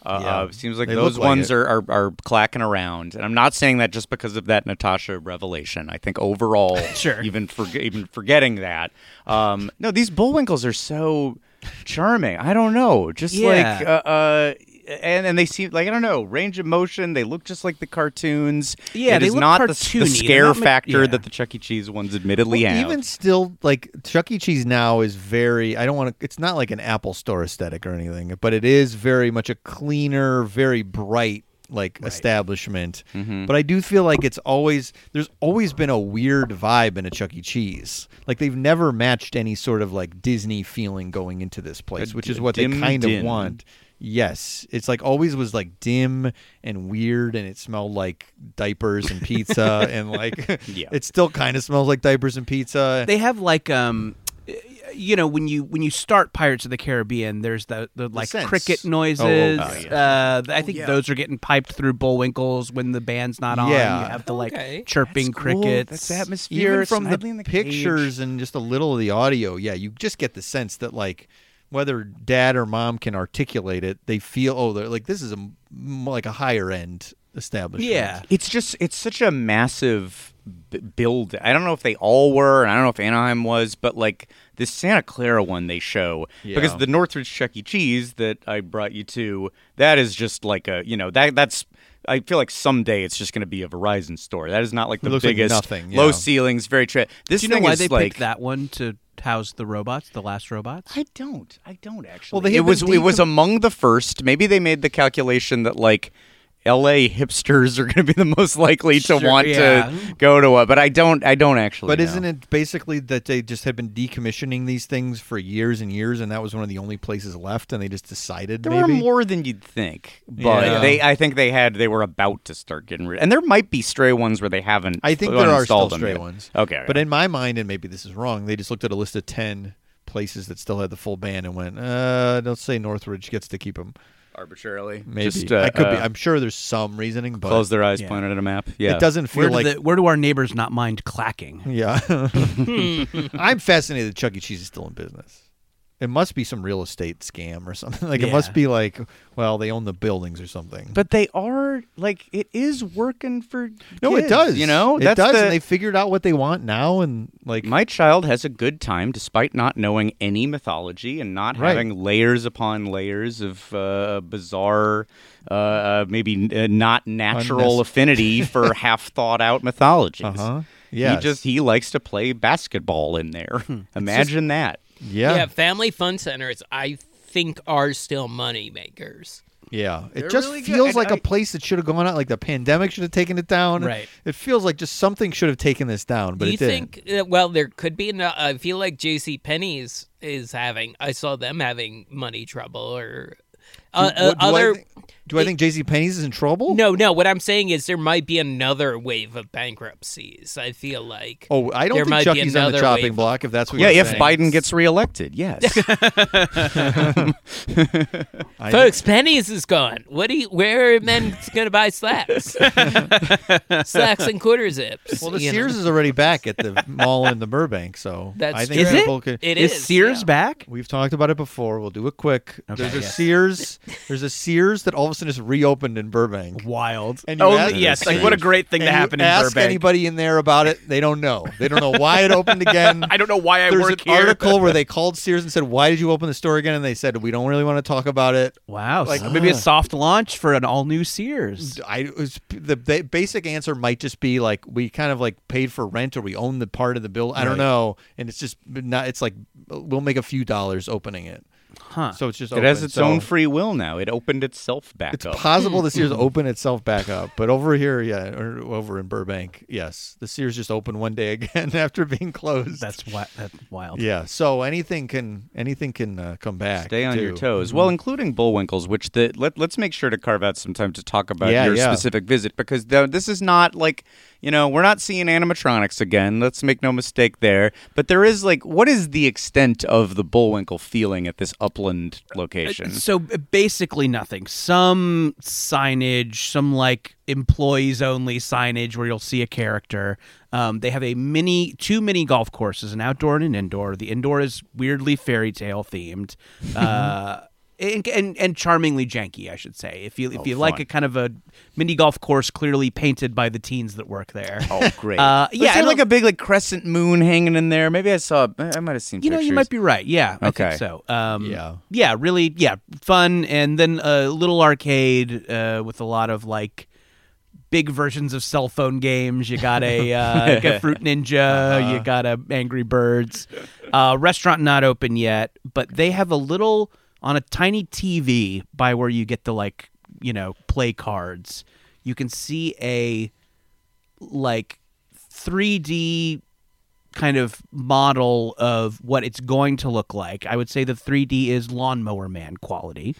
Uh, Yeah. uh, seems like They those look like ones it. are, are are clacking around, and I'm not saying that just because of that Natasha revelation. I think overall, Sure. even for, even forgetting that, um, no, these Bullwinkles are so charming. I don't know, just Yeah. like uh, uh, and and they seem like I don't know, range of motion. They look just like the cartoons. Yeah, it they is look not the, the cartoony. They're scare not ma- factor yeah. that the Chuck E. Cheese ones admittedly Well, have. even still, like Chuck E. Cheese now is very. I don't want to. It's not like an Apple Store aesthetic or anything, but it is very much a cleaner, very bright like establishment. Mm-hmm. But I do feel like it's always there's always been a weird vibe in a Chuck E. Cheese. Like they've never matched any sort of like Disney feeling going into this place, A which d- is what they dim kind din. of want. Yes, it's like always was like dim and weird, and it smelled like diapers and pizza, and like Yeah. it still kind of smells like diapers and pizza. They have like um you know when you when you start Pirates of the Caribbean, there's the, the like scents. cricket noises. Oh, oh, yeah. uh, I think those are getting piped through Bullwinkles when the band's not on. Yeah. You have the like Okay. chirping That's cool. crickets. That's the atmosphere. Even It's from Snidely in the the Cage. pictures and just a little of the audio, yeah, you just get the sense that like whether dad or mom can articulate it, they feel oh, they're like this is a m- like a higher end establishment. Yeah. It's just it's such a massive b- build. I don't know if they all were, and I don't know if Anaheim was, but like this Santa Clara one they show Yeah. because the Northridge Chuck E. Cheese that I brought you to, that is just like a you know that that's. I feel like someday it's just going to be a Verizon store. That is not like the looks like biggest, nothing, low yeah. ceilings, very. Tra- this Do you know thing why is they like, picked that one to house the robots, the last robots? I don't. I don't actually. Well, they it have was been it was decom- among the first. Maybe they made the calculation that like L A hipsters are going to be the most likely to Sure, want yeah. to go to it, but I don't. I don't actually. But know. isn't it basically that they just have been decommissioning these things for years and years, and that was one of the only places left, and they just decided There maybe were more than you'd think, but Yeah. they. I think they had. They were about to start getting rid. And there might be stray ones where they haven't. I think there are still uninstalled them stray yet. ones. Okay, But in my mind, and maybe this is wrong, they just looked at a list of ten places that still had the full band and went, uh, don't say Northridge gets to keep them. arbitrarily, Maybe just uh, I could be. uh, I'm sure there's some reasoning, but close their eyes, Yeah. pointed at a map. Yeah, it doesn't feel Where do, like. the, where do our neighbors not mind clacking? Yeah, I'm fascinated that Chuck E. Cheese is still in business. It must be some real estate scam or something. Like it Yeah. must be like, well, they own the buildings or something. But they are like it is working for. no, it kids, does. You know, it That's does, the- and they figured out what they want now, and like My child has a good time despite not knowing any mythology and not Right. having layers upon layers of uh, bizarre, uh, uh, maybe uh, not natural Unnec- affinity for half thought out mythologies. uh huh. Yeah, He just he likes to play basketball in there. Hmm. Imagine that. yeah, Yeah, family fun centers, I think, are still money makers. Yeah, it They're just really good. feels And like a I- place that should have gone out. Like the pandemic should have taken it down. Right. It feels like just something should have taken this down, but Do you it didn't. think? Uh, well, there could be. No, I feel like J C Penney's is having. I saw them having money trouble or uh, Do- uh, what- do I other. think- Do I think J C Penney's is in trouble? No, no. What I'm saying is there might be another wave of bankruptcies. I feel like. Oh, I don't There think might be Chucky's on the another chopping wave. block. If that's what Yeah, you're if saying. Biden gets reelected, yes. I- Folks, Penny's is gone. What do you? Where are men going to buy slacks? slacks and quarter zips. Well, the you know? Sears is already back at the mall in the Burbank, so That's I think true. Is it? people could. It is, is Sears yeah. back? We've talked about it before. We'll do it quick. Okay, there's a yes. Sears. There's a Sears that all of a sudden just reopened in Burbank. Wild. And you Only, ask- yes, like what a great thing And to you happen in ask Burbank. anybody in there about it, they don't know. They don't know why it opened again. I don't know why I There's work an here. article where they called Sears and said, "Why did you open the store again?" And they said, "We don't really want to talk about it." Wow, Like, so maybe a ugh. soft launch for an all new Sears. I it was, the ba- basic answer might just be like we kind of like paid for rent or we own the part of the bill. I don't Right. know, and it's just not. It's like we'll make a few dollars opening it, Huh. so it's just It has open. its So own free will now. It opened itself back It's up. possible the Sears open itself back up, but over here, yeah, or over in Burbank, yes, the Sears just opened one day again after being closed. That's wi- that's wild. yeah. So anything can anything can uh, come back. Stay on your too. toes. Well, including Bullwinkles, which the let, let's make sure to carve out some time to talk about Yeah, your yeah. specific visit because the, this is not like, you know, we're not seeing animatronics again. Let's make no mistake there. But there is like, what is the extent of the Bullwinkle feeling at this upland location? So uh, basically nothing. Some signage, some like employees only signage where you'll see a character. Um, they have a mini, two mini golf courses, an outdoor and an indoor. The indoor is weirdly fairy tale themed. Uh, And, and and charmingly janky, I should say. If you if Oh, you like fun. a kind of a mini golf course clearly painted by the teens that work there. Oh, great. Uh, Was yeah, there and like a big like crescent moon hanging in there? Maybe I saw. I might have seen. You know, pictures. you might be right. Yeah, I Okay. think so. Um, Yeah. yeah, really, yeah, fun, and then a little arcade uh, with a lot of like big versions of cell phone games. You got a, uh, you got Fruit Ninja. Uh-huh. You got a Angry Birds. Uh, restaurant not open yet, but they have a little on a tiny T V by where you get to like you know play cards. You can see a like three D kind of model of what it's going to look like. I would say the three D is Lawnmower Man quality.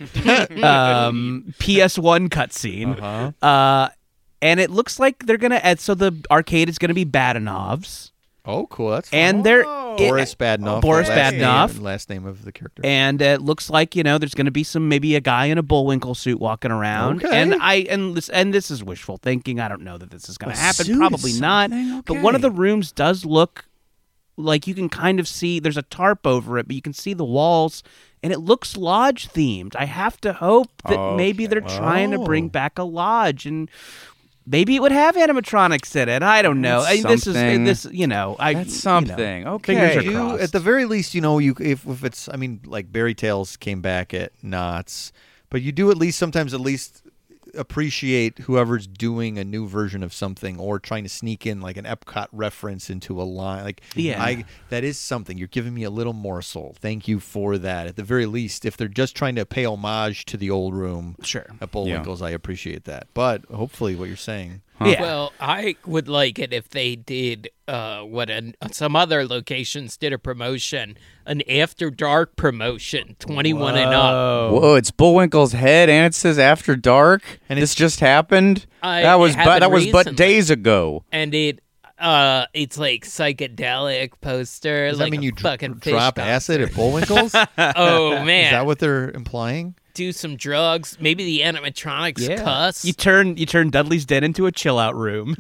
um, P S one cutscene. Uh-huh. Uh, and it looks like they're going to add, so the arcade is going to be Badanovs. Oh, cool. That's fun. And they're Boris Badenoff. Boris last Badenov. name- Last name of the character. And it looks like you know there's going to be some maybe a guy in a Bullwinkle suit walking around. Okay. And I and this and this is wishful thinking. I don't know that this is going A to happen. suit Probably is not. something? But one of the Okay. rooms does look like you can kind of see. There's a tarp over it, but you can see the walls, and it looks lodge themed. I have to hope that maybe they're trying to bring Oh. back a lodge and. Maybe it would have animatronics in it. I don't know. That's I, this something. is this. You know, I. That's you know, something. Okay. fingers are You, crossed. at the very least, you know, you if if it's, I mean, like Berry Tales came back at Knott's, but you do at least sometimes at least appreciate whoever's doing a new version of something or trying to sneak in like an Epcot reference into a line. Like, Yeah. I that is something. You're giving me a little morsel. Thank you for that. At the very least, if they're just trying to pay homage to the old room Sure. at Bullwinkle's, I appreciate that. But hopefully, what you're saying. Yeah. Well, I would like it if they did uh, what an, some other locations did a promotion, an after dark promotion, twenty-one and up. Whoa! It's Bullwinkle's head, and it says After Dark. And And this it's- just happened. I- that was it but happened that was but recently. days ago. And it, uh, it's like psychedelic poster. Does like that mean a you dr- fucking fish drop doctor. acid at Bullwinkle's? Is Oh man, that what they're implying? do some drugs. Maybe the animatronics Yeah. cuss. You turn you turn Dudley's Den into a chill out room.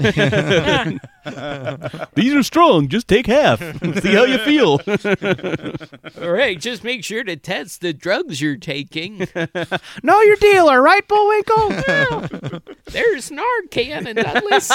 These are strong. Just take half. See how you feel. All right, just make sure to test the drugs you're taking. Know your dealer, right, Bullwinkle? There's Narcan and Dudley's.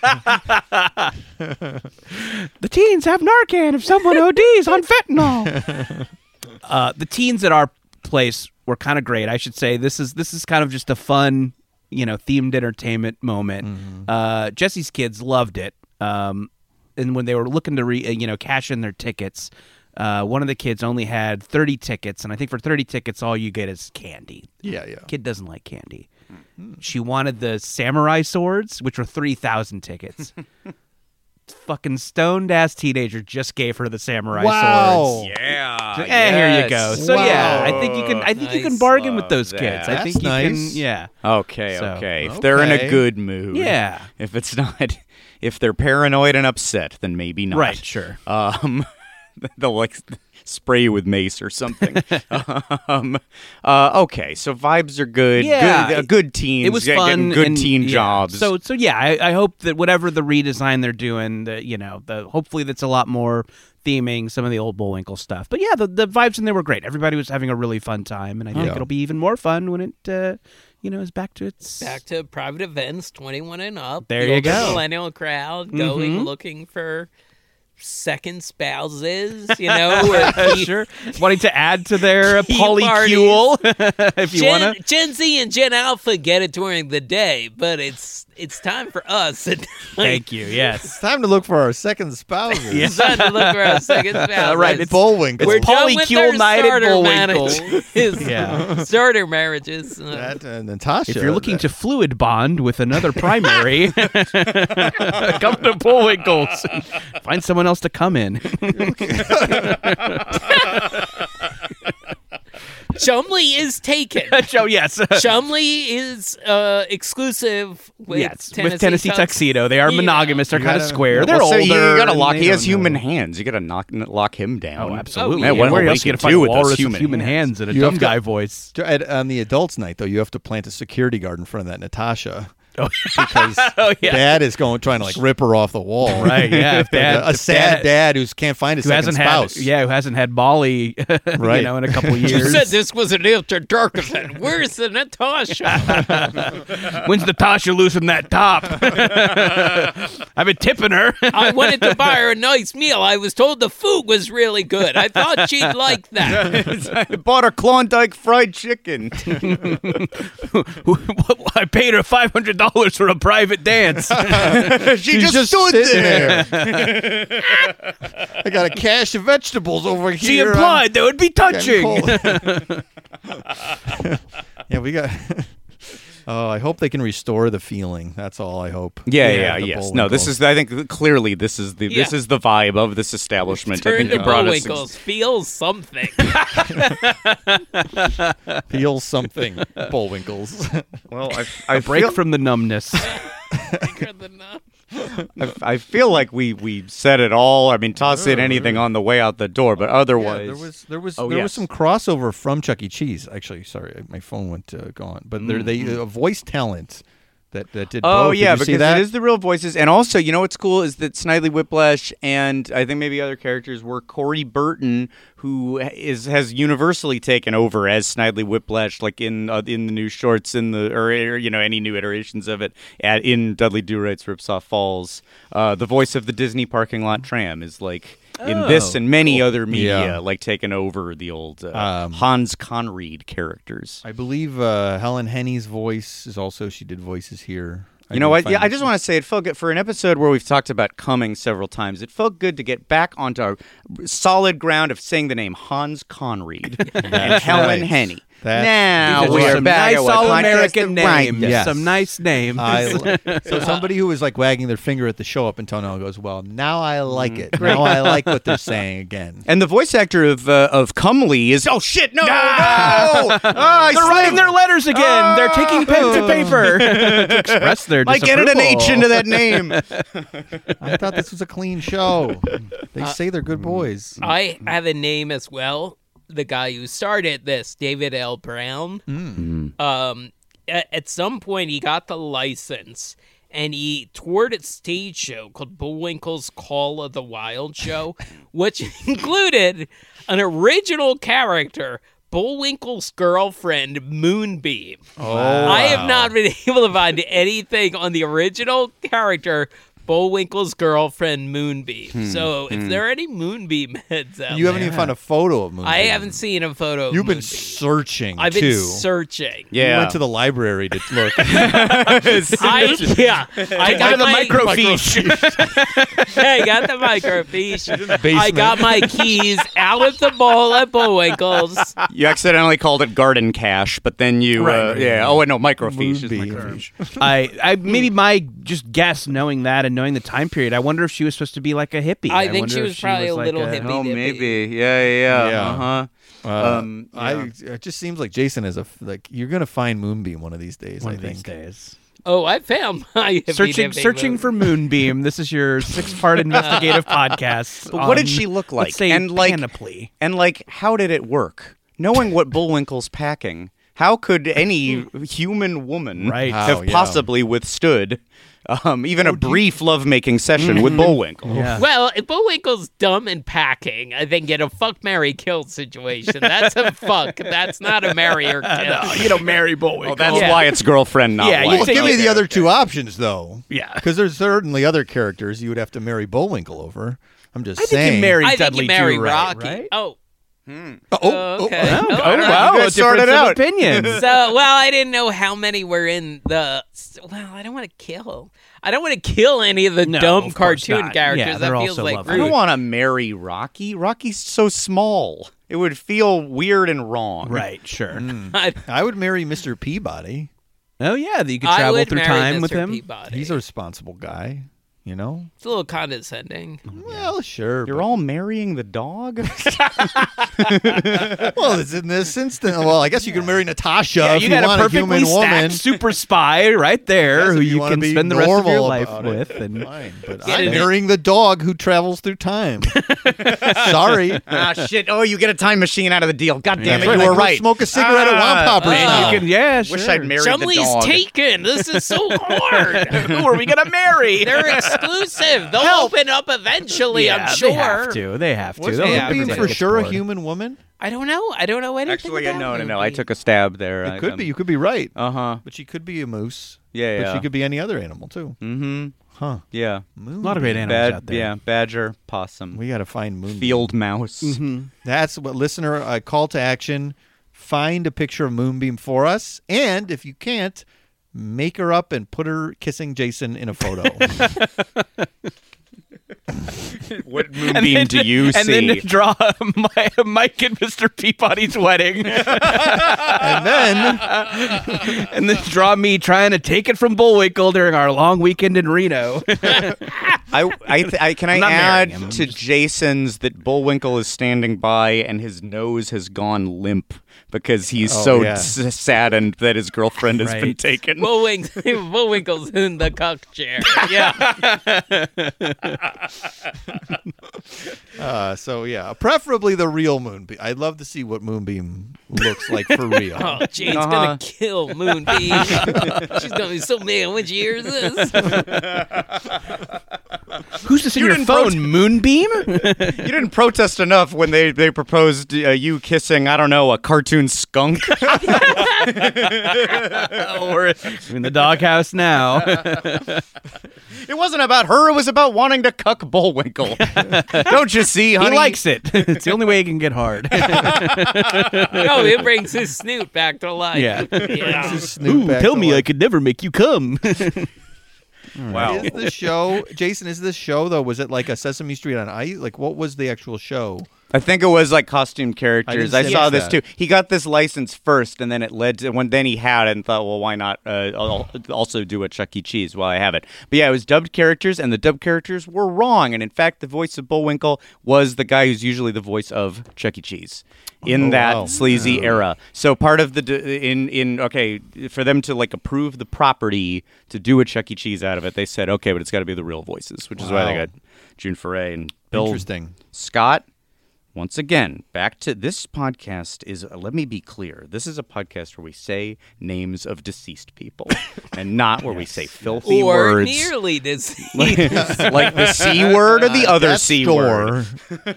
The teens have Narcan if someone O Ds on fentanyl. Uh, the teens at our place were kind of great. I should say this is this is kind of just a fun, you know, themed entertainment moment. Uh, Jesse's kids loved it, um, and when they were looking to re, uh, you know cash in their tickets, uh, one of the kids only had thirty tickets, and I think for thirty tickets, all you get is candy. Yeah, yeah. Kid doesn't like candy. She wanted the samurai swords, which were three thousand tickets. Fucking stoned ass teenager just gave her the samurai Wow. swords. Yeah. Eh, here you go. So yeah, I think you can. I think you can Nice. bargain with Love those that. kids. I That's think you nice. can. Yeah. Okay, So- okay. If they're in Okay. a good mood. Yeah. If it's not, if they're paranoid and upset, then maybe not. Right. Sure. Um, they'll like spray you with mace or something. um, uh, okay, so vibes are good. Yeah, good, uh, good teens. It was get- fun. getting good and, teen yeah. jobs. So so yeah, I, I hope that whatever the redesign they're doing, that you know, the hopefully that's a lot more theming some of the old Bullwinkle stuff. But yeah, the the vibes in there were great. Everybody was having a really fun time, and I think Yeah. it'll be even more fun when it uh, you know is back to its Back to private events, twenty-one and up. There The you older go. Millennial crowd going Mhm. looking for second spouses, you know, or sure wanting to add to their uh, Key polycule if you Gen, want to. Gen Z and Gen Alpha get it during the day, but it's it's time for us. At night. Thank you. Yes. It's time to look for our second spouses. It's time to look for our second spouse. right, It's- it's Bullwinkle. We're done with polycule our night at starter Bullwinkle. marriages. Yeah. Starter marriages. Uh, That, uh, Natasha. If you're looking that- to fluid bond with another primary, come to Bullwinkles. Find someone else to come in. Chumley is taken. Joe, yes. Chumley is uh, exclusive with yes, Tennessee, with Tennessee Tux- Tuxedo. They are Yeah. monogamous. They're You kind of gotta- square. They're Well, so older. you gotta and lock. they He has don't human know. hands. You gotta knock, lock him down. Oh, absolutely. Oh, yeah. what Where else else you you can gonna find do a with those walrus human with human hands? hands and a You dumb have to- guy voice? At, on the adults' night, though, you have to plant a security guard in front of that Natasha. because Oh, yeah. dad is going trying to like rip her off the wall. Right, yeah. If dad, a if sad dad, dad who can't find his who second hasn't spouse. had, yeah, who hasn't had Molly, Right. you know, in a couple years. You said this was an after dark event. Where's the Natasha? When's Natasha losing that top? I've been tipping her. I wanted to buy her a nice meal. I was told the food was really good. I thought she'd like that. I bought her Klondike fried chicken. I paid her five hundred dollars for a private dance. she She's just, just stood sitting there. there. I got a cache of vegetables over here. She implied there would be touching. Yeah, we got. Oh, I hope they can restore the feeling. That's all I hope. Yeah, Yeah, yeah, the yes. No, this Bullwinkle. is. I think clearly this is the this Yeah. is the vibe of this establishment. I Turn think to you brought us. Bullwinkles. Feel something. Feel something, Bullwinkles. Well, I, I A break feel, from the numbness. Bigger than that. I, I feel like we we said it all. I mean, toss in anything on the way out the door, but otherwise, Yeah, there was there was Oh, there yes. was some crossover from Chuck E. Cheese. Actually, sorry, my phone went uh, gone. But there they a voice talent that that did. Oh both. Did yeah, you see because that? it is the real voices, and also you know what's cool is that Snidely Whiplash and I think maybe other characters were Corey Burton, who is has universally taken over as Snidely Whiplash, like in uh, in the new shorts, in the or, or you know any new iterations of it, at in Dudley Do Right's Ripsaw Falls. Uh, the voice of the Disney parking lot tram is like. In this Oh, and many other media, Yeah. like taking over the old uh, Um, Hans Conried characters. I believe uh, Helen Henny's voice is also she did voices here. You know did what? find Yeah, I it- just want to say it felt good for an episode where we've talked about coming several times. It felt good to get back onto a solid ground of saying the name Hans Conried and Helen right. Henny. That's- now These are we're some back nice at what all podcast American is right. names. Yes. Some nice names. I li- so somebody who was like wagging their finger at the show up until now goes, well, now I like it. Now I like what they're saying again. And the voice actor of uh, of Cumley is oh shit no no oh, I They're writing slipped. their letters again. They're taking pen to paper to express their I disapproval. added an H into that name. I thought this was a clean show. They Uh, say they're good boys. I have a name as well. The guy who started this, David L. Brown. Mm. Um, at, at some point, he got the license and he toured a stage show called Bullwinkle's Call of the Wild Show, which included an original character, Bullwinkle's girlfriend, Moonbeam. Oh, I have not been able to find anything on the original character, Bullwinkle's girlfriend, Moonbeam. So if there are any Moonbeam heads out You haven't there, even found a photo of Moonbeam. I haven't seen a photo of You've been Moonbeam. searching I've been too. searching. You Yeah. went to the library to look. I yeah. I got the my microfiche. I got the microfiche. basement. I got my keys out of the bowl at Bullwinkle's. You accidentally called it Garden Cash, but then you Right, uh, right, yeah oh wait, no microfiche is Moonbeam. microfiche. I, I maybe my just guess, knowing that and knowing the time period, I wonder if she was supposed to be like a hippie. I think wonder she if was probably a like little hippie. Oh, dippy. maybe. Yeah, yeah, yeah. Yeah. Uh-huh. Uh, Um, I. yeah. It just seems like Jason is a f- like you're gonna find Moonbeam one of these days. one I of think. these days. Oh, I found my hippie Searching, dippy searching movie. for Moonbeam. This is your six-part investigative podcast. But what did on, she look like? Let's say And, like- panoply. And like, how did it work? Knowing what Bullwinkle's packing, how could any human woman Right. How, have yeah. possibly withstood um, even a brief lovemaking session with Bullwinkle? Yeah. Well, if Bullwinkle's dumb and packing, I think in a fuck, marry, kill situation, that's a fuck. That's not a marry or kill. you know, Mary Bullwinkle. Oh, that's Yeah. why it's girlfriend, not Yeah, you wife. Well, take give me it. the other two options though. Yeah. Because there's certainly other characters you would have to marry Bullwinkle over. I'm just I think saying. you married I think Dudley you marry Do-Right, Rocky. right? Oh, Oh, oh, okay. oh. Oh, Oh, all right. wow. You A guys sorted difference of out. opinions. So, well, I didn't know how many were in the. Well, I don't want to kill. I don't want to kill any of the No, dumb of course cartoon not. characters. Yeah, that they're feels also like lovely. I don't rude. want to marry Rocky. Rocky's so small. It would feel weird and wrong. Right, sure. I, I would marry Mister Peabody. Oh, yeah, that you could I travel would through marry time Mister with him. Peabody. He's a responsible guy. You know? It's a little condescending. Well, sure. You're but- all marrying the dog? well, it's in this instance. Well, I guess you can marry Natasha Yeah, if you you, got a want a perfectly human stacked woman. super spy right there Yes, who if you, wanna can be spend the rest of your normal life about it. with. And Fine, but Get I'm it. marrying the dog who travels through time. Sorry. ah, shit. Oh, you get a time machine out of the deal. God damn it, Right, you like, were go right. Smoke a cigarette Ah, at Wampoppers oh. now. you can, yeah, sure. Wish I'd married the Chumley's dog. taken. This is so hard. Who are we gonna marry? They're exclusive. They'll open up eventually, yeah, I'm sure. They have to. They have to. Was They'll Yeah, Moonbeam everybody for gets sure a bored. human woman? I don't know. I don't know anything Actually, about no, no, no. I Moonbeam. took a stab there. It could be. You could be right. Uh huh. But she could be a moose. Yeah, But yeah. she could be any other animal, too. Mm-hmm. Huh. Yeah. A lot of great animals Bad, out there. yeah. Badger, possum, We got to find Moonbeam. field mouse. Mm-hmm. That's what, listener, a call to action. Find a picture of Moonbeam for us. And if you can't, make her up and put her kissing Jason in a photo. What moonbeam do you and see? then draw my, Mike and Mister Peabody's wedding, and then and then draw me trying to take it from Bullwinkle during our long weekend in Reno. I, I, th- I can I I'm not add marrying him, I'm to just- Jason's that Bullwinkle is standing by and his nose has gone limp because he's Oh, so yeah. s- saddened that his girlfriend has been Right. taken. Bullwink- Bullwinkle's in the cuck chair. Yeah. Uh, so yeah, preferably the real Moonbeam. I'd love to see what Moonbeam looks like for real. Oh, Jane's Uh-huh. gonna kill Moonbeam. She's gonna be so mad when she hears this. Who's this in You your didn't phone? prot- Moonbeam? You didn't protest enough when they, they proposed uh, you kissing, I don't know, a cartoon skunk. We're in the doghouse now. It wasn't about her, it was about wanting to cuck Bullwinkle. Don't you see, He honey? likes it. It's the only way he can get hard. No, it brings his snoot back to life. Yeah. Yeah. Just snoop back to life. could never make you come. Wow. Is the show, Jason? Is this show though? Was it like a Sesame Street on Ice? Like, what was the actual show? I think it was like costume characters. I I, didn't saw see this that. too. He got this license first, and then it led to when then he had it and thought, well, why not uh, I'll also do a Chuck E. Cheese while I have it? But yeah, it was dubbed characters, and the dubbed characters were wrong. And in fact, the voice of Bullwinkle was the guy who's usually the voice of Chuck E. Cheese in Oh, that wow. sleazy era. So part of the d- in in okay for them to like approve the property to do a Chuck E. Cheese out of it, they said okay, but it's got to be the real voices, which is why they Wow. got June Foray and Bill Interesting. Scott. Once again, back to this podcast is, uh, let me be clear, this is a podcast where we say names of deceased people and not where we say filthy Or words. nearly this. like, like the C word or the other That C store, word.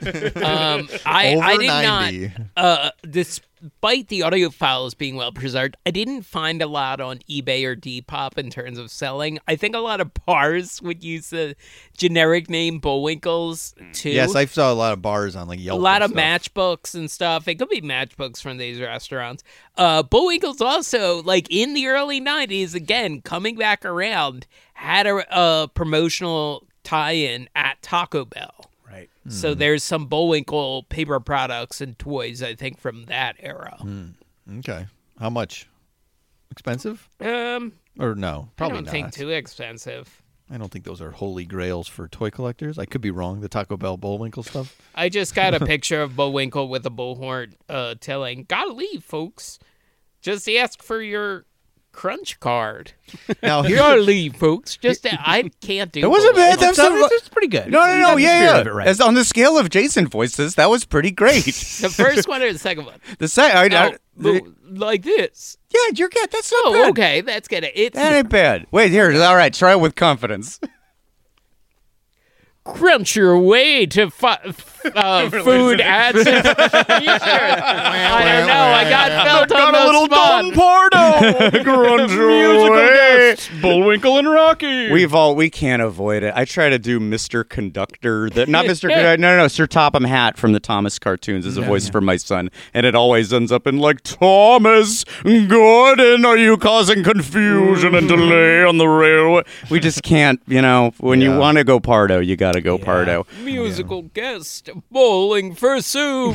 Um, I, Over I did ninety. not. Uh, despite the audio files being well preserved, I didn't find a lot on eBay or Depop in terms of selling. I think a lot of bars would use the generic name Bullwinkles too. Yes, I saw a lot of bars on like a Yelp. lot and of stuff. matchbooks and stuff. It could be matchbooks from these restaurants. Uh, Bullwinkles also, like in the early nineties, again coming back around, had a, a promotional tie-in at Taco Bell. Right. So there's some Bullwinkle paper products and toys, I think, from that era. Okay, how much? Expensive Um, or no? I Probably don't not. think too expensive. I don't think those are holy grails for toy collectors. I could be wrong. The Taco Bell Bullwinkle stuff. I just got a picture of Bullwinkle with a bullhorn uh, telling, "Gotta leave, folks. Just ask for your crunch card. Now here's Gotta the- leave, folks. Just I can't do. It wasn't bad. Bullwinkle." That's That's, a- that's pretty good. No, no, You no, got the yeah, spirit yeah. of it right. As on the scale of Jason voices, that was pretty great. The first one or the second one? the second, Oh, but like this. yeah, you're good. That's not Oh, bad. okay, that's good. It's That ain't bad. Wait, here. All right, try it with confidence. crunch your way to fu- uh, food ads. and features. I don't know. I got felt on the spot. Pardo. Bullwinkle and Rocky. We've all we can't avoid it. I try to do Mister Conductor, that not Mister Conductor, no, no, no, Sir Topham Hatt from the Thomas cartoons as a voice for my son, and it always ends up in like Thomas Gordon, are you causing confusion and delay on the railway? We just can't, you know. When you Yeah. want to go Pardo, you got to go Pardo. Musical guest Bowling for soup.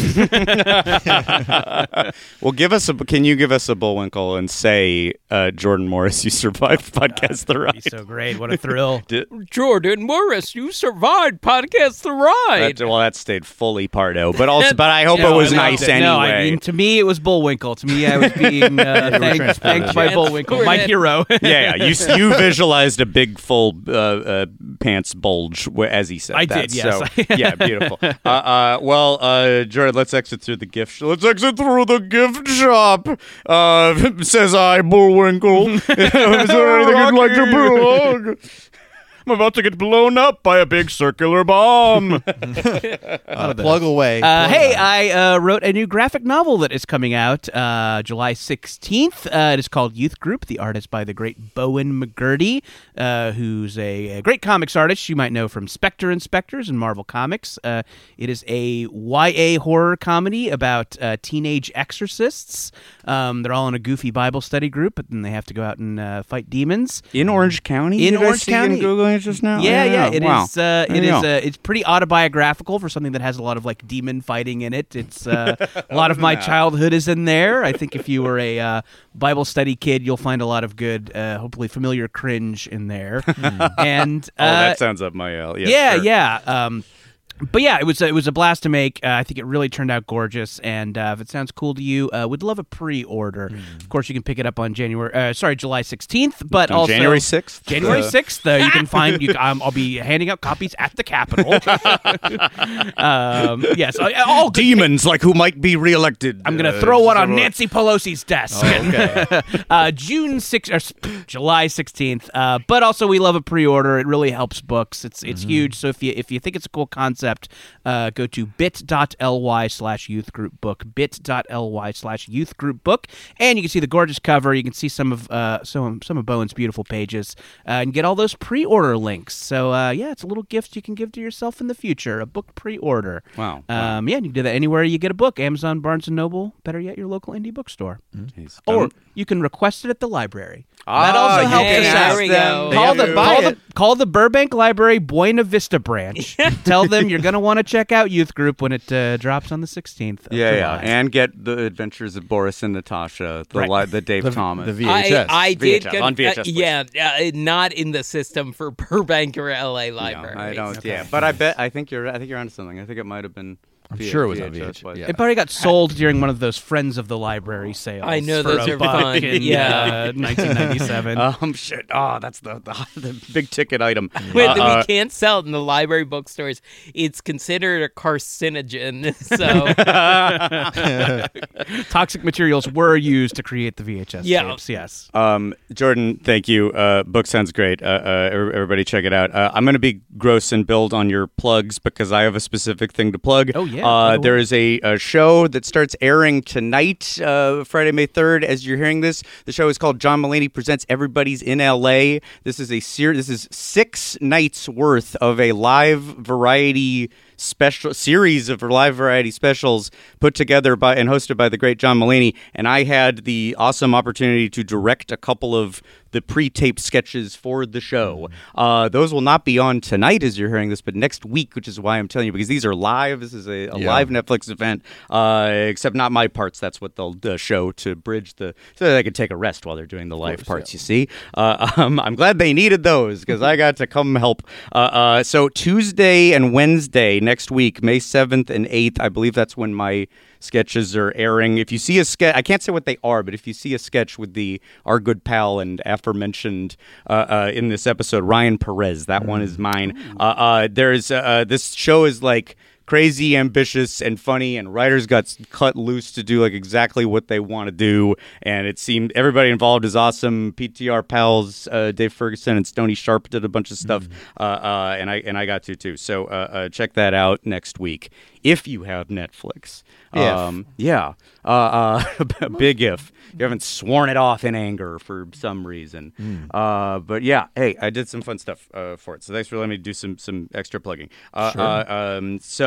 Well, give us a. Can you give us a Bullwinkle and say, uh, Jordan Morris, you survived podcast the That'd ride? be so great. What a thrill. Did- Jordan Morris, you survived podcast the ride. that- well, that stayed fully Pardo, but also, but I hope No, it was I nice loved it. anyway. No, I mean, to me, it was Bullwinkle. To me, I was being uh, thanked, thanked by Bullwinkle, my hero. yeah, yeah. You you visualized a big full uh, uh, pants bulge wh- as he said I that. did, yes. So, yeah, beautiful. Uh, uh, well, uh, Jordan, let's exit through the gift. Sh- let's exit through the gift shop. Uh, says I, Bullwinkle. Is there anything you'd like to plug? I'm about to get blown up by a big circular bomb. Uh, plug away. Uh, Plug hey, on. I uh, wrote a new graphic novel that is coming out uh, July sixteenth. Uh, it is called Youth Group. The art is by the great Bowen McGurdy, uh, who's a, a great comics artist you might know from Spectre Inspectors and Marvel Comics. Uh, it is a Y A horror comedy about uh, teenage exorcists. Um, they're all in a goofy Bible study group, but then they have to go out and uh, fight demons. In Orange County? In Did I Orange see County. In Googling it just now? Yeah, yeah, it is. wow. Uh, There it you is. go. Uh, it's pretty autobiographical for something that has a lot of like demon fighting in it. It's uh, a lot of my childhood is in there. I think if you were a uh, Bible study kid, you'll find a lot of good, uh, hopefully familiar cringe in there. and uh, Oh, that sounds up my alley. yeah, sure. yeah. Um, but yeah, it was it was a blast to make. Uh, I think it really turned out gorgeous. And uh, if it sounds cool to you, uh, would love a pre-order. Of course, you can pick it up on January. Uh, sorry, July sixteenth. But On also January sixth? January Uh, sixth. Uh, you can find. You, um, I'll be handing out copies at the Capitol. um, yes, uh, all good- Demons like who might be reelected. I'm gonna Uh, throw one on several- Nancy Pelosi's desk. uh, June sixth or s- July sixteenth. Uh, but also, we love a pre-order. It really helps books. It's it's huge. So if you if you think it's a cool concept, uh, go to bit.ly slash youth group book. Bit.ly slash youth group book, and you can see the gorgeous cover. You can see some of uh some some of Bowen's beautiful pages, uh, and get all those pre-order links. So uh, yeah, it's a little gift you can give to yourself in the future. A book pre-order. Wow. Um, yeah, you can do that anywhere you get a book. Amazon, Barnes and Noble. Better yet, your local indie bookstore. Jeez. Or Don't- you can request it at the library. Ah, that also you helps can us Hey, out. there we them. go. They Call have the, to call, buy the, it. call the Burbank Library Buena Vista branch. Tell them you're going to want to check out Youth Group when it uh, drops on the sixteenth of Yeah, yeah, July. and get the Adventures of Boris and Natasha, the Right. li- the Dave the, Thomas. the V H S. I, I did V H S, get, on V H S, uh, please. yeah, uh, not in the system for Burbank or L A No, libraries. I don't. Yeah, but I bet I think you're. I think you're onto something. I think it might have been. I'm V- sure it was on V H S, V H S, but- yeah. It probably got sold during one of those Friends of the Library sales. I know for those a are buck fun. in Yeah. uh, nineteen ninety-seven. Um, shit. Oh, that's the the, the big ticket item. Wait, Uh, uh, we can't sell it in the library bookstores. It's considered a carcinogen. So Toxic materials were used to create the V H S Yeah. tapes. Yes. Um, Jordan, thank you. Uh, book sounds great. Uh, uh, every- everybody, check it out. Uh, I'm going to be gross and build on your plugs because I have a specific thing to plug. Oh, yeah, Uh, plug away. there is a, a show that starts airing tonight, uh, Friday, May third. As you're hearing this, the show is called John Mulaney Presents Everybody's in L A. This is a ser- This is six nights worth of a live variety special series of live variety specials put together by and hosted by the great John Mulaney. And I had the awesome opportunity to direct a couple of the pre-taped sketches for the show. Uh, those will not be on tonight as you're hearing this, but next week, which is why I'm telling you, because these are live. This is a, a Yeah. live Netflix event, uh, except not my parts. That's what they'll uh, show to bridge the, so that I can take a rest while they're doing the live parts, you see. Uh, um, I'm glad they needed those because I got to come help. Uh, uh, so Tuesday and Wednesday next week, May seventh and eighth, I believe that's when my sketches are airing. If you see a sketch, I can't say what they are, but if you see a sketch with the our good pal and aforementioned uh, uh, in this episode, Ryan Perez, that one is mine. Uh, uh, there's uh, this show is like crazy, ambitious, and funny, and writers got s- cut loose to do like exactly what they want to do, and it seemed everybody involved is awesome. P T R pals, uh, Dave Ferguson and Stoney Sharp did a bunch of stuff, uh, uh, and I and I got to too. So uh, uh, check that out next week if you have Netflix. If. Um, yeah, uh, uh, big if you haven't sworn it off in anger for some reason. Uh, but yeah, hey, I did some fun stuff uh, for it, so thanks for letting me do some some extra plugging. Uh, uh, um, so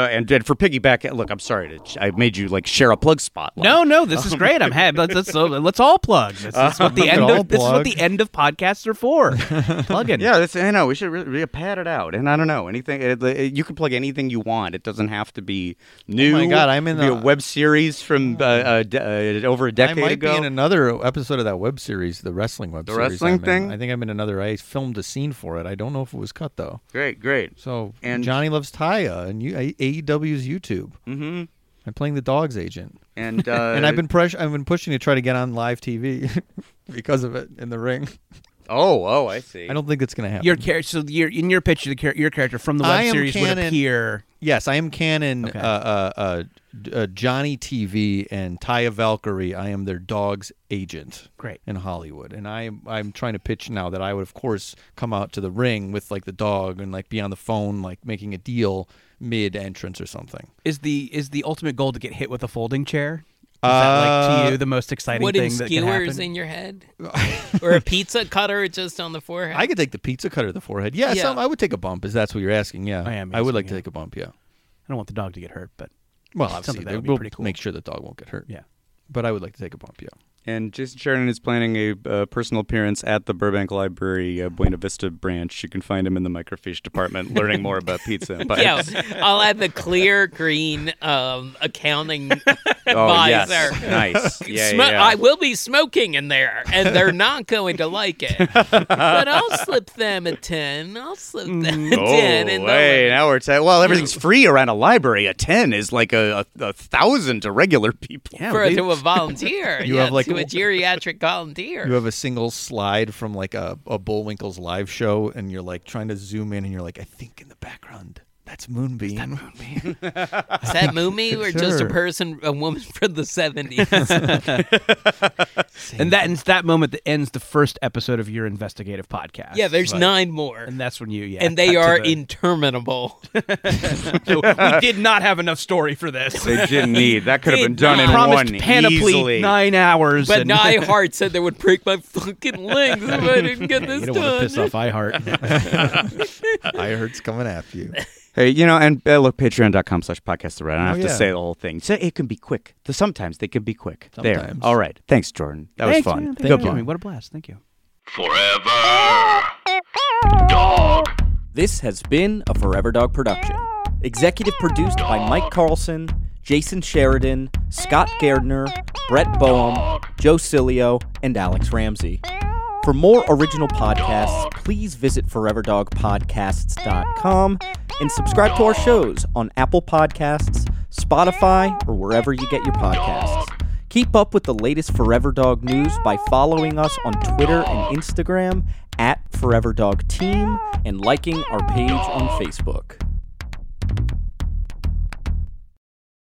and, and for piggyback, look, I'm sorry to I made you like share a plug spot. No, no, this is great. I'm happy. Let's, let's, let's all plug. This is what the end all of this is what plug. the end of podcasts are for. Plugging. Yeah, that's, I know we should really, really pad it out, and I don't know anything. It, it, you can plug anything you want. It doesn't have to be new. Oh my God, I'm in It could be the- a web series from uh, uh, de- uh, over a I decade might ago. be in another episode of that web series, the wrestling web The series. wrestling I'm in. thing? I think I'm in another. I filmed a scene for it. I don't know if it was cut though. Great, great. So And- Johnny Loves Taya and you, A E W's YouTube. Mm-hmm. I'm playing the dog's agent, And uh, and I've been press- I've been pushing to try to get on live T V because of it in the ring. oh, oh, I see. I don't think it's gonna happen. Your character. So your in your pitch, the char- your character from the web I am series would canon- appear. Yes, I am canon. Okay. Uh, uh, uh, d- uh, Johnny T V and Taya Valkyrie. I am their dog's agent. Great. In Hollywood, and I am I'm trying to pitch now that I would of course come out to the ring with like the dog and like be on the phone like making a deal mid entrance or something. Is the is the ultimate goal to get hit with a folding chair? Is that like to Uh, you the most exciting Wooden thing that can skewers happen? in your head, or a pizza cutter just on the forehead. I could take the pizza cutter to the forehead. Yeah, Yeah. some, I would take a bump. Is that's what you're asking? Yeah, I am I would asking, like to yeah. take a bump. Yeah. I don't want the dog to get hurt, but Well, Something obviously, that they would be will pretty cool. make sure the dog won't get hurt. yeah. But I would like to take a bump. Yeah. And Jason Sheridan is planning a uh, personal appearance at the Burbank Library uh, Buena Vista branch. You can find him in the microfiche department, learning more about pizza and yeah, pipes. I'll add the clear green um, accounting Oh, visor. yes. Nice. Yeah, Smo- yeah. I will be smoking in there, and they're not going to like it. But I'll slip them a ten. I'll slip them a Oh, ten. And they'll wait, like now we're ta- well, everything's free around a library. A ten is like a, a, a thousand to regular people. Yeah, for they- to a volunteer. You yeah, have, like, to a geriatric volunteer. You have a single slide from like a, a Bullwinkle's live show, and you're like trying to zoom in, and you're like, I think in the background that's Moonbeam. Is that Moomy or just a Sure. person, a woman from the seventies? And that and that moment that ends the first episode of your investigative podcast. yeah, there's Right. nine more. And that's when you yeah. and they cut to are the- interminable. we did not have enough story for this. They didn't need. That could have been Did done in not. Promised one panoply easily. nine hours. But and I Heart said they would break my fucking legs if I didn't get this you don't want to done. piss off iHeart. I heard's coming after you. Hey, you know, and uh, look, patreon.com slash podcast the right. I don't Oh, have to yeah. say the whole thing. So it can be quick. The- Sometimes they can be quick. There. Sometimes. All right. Thanks, Jordan. That Thanks, was fun. man. Good Thank you. one. What a blast. Thank you. Forever. Dog. This has been a Forever Dog production. Executive produced by Mike Carlson, Jason Sheridan, Scott Gardner, Brett Boehm, Joe Cilio, and Alex Ramsey. For more original podcasts, please visit forever dog podcasts dot com and subscribe to our shows on Apple Podcasts, Spotify, or wherever you get your podcasts. Keep up with the latest Forever Dog news by following us on Twitter and Instagram at Forever Dog Team and liking our page on Facebook.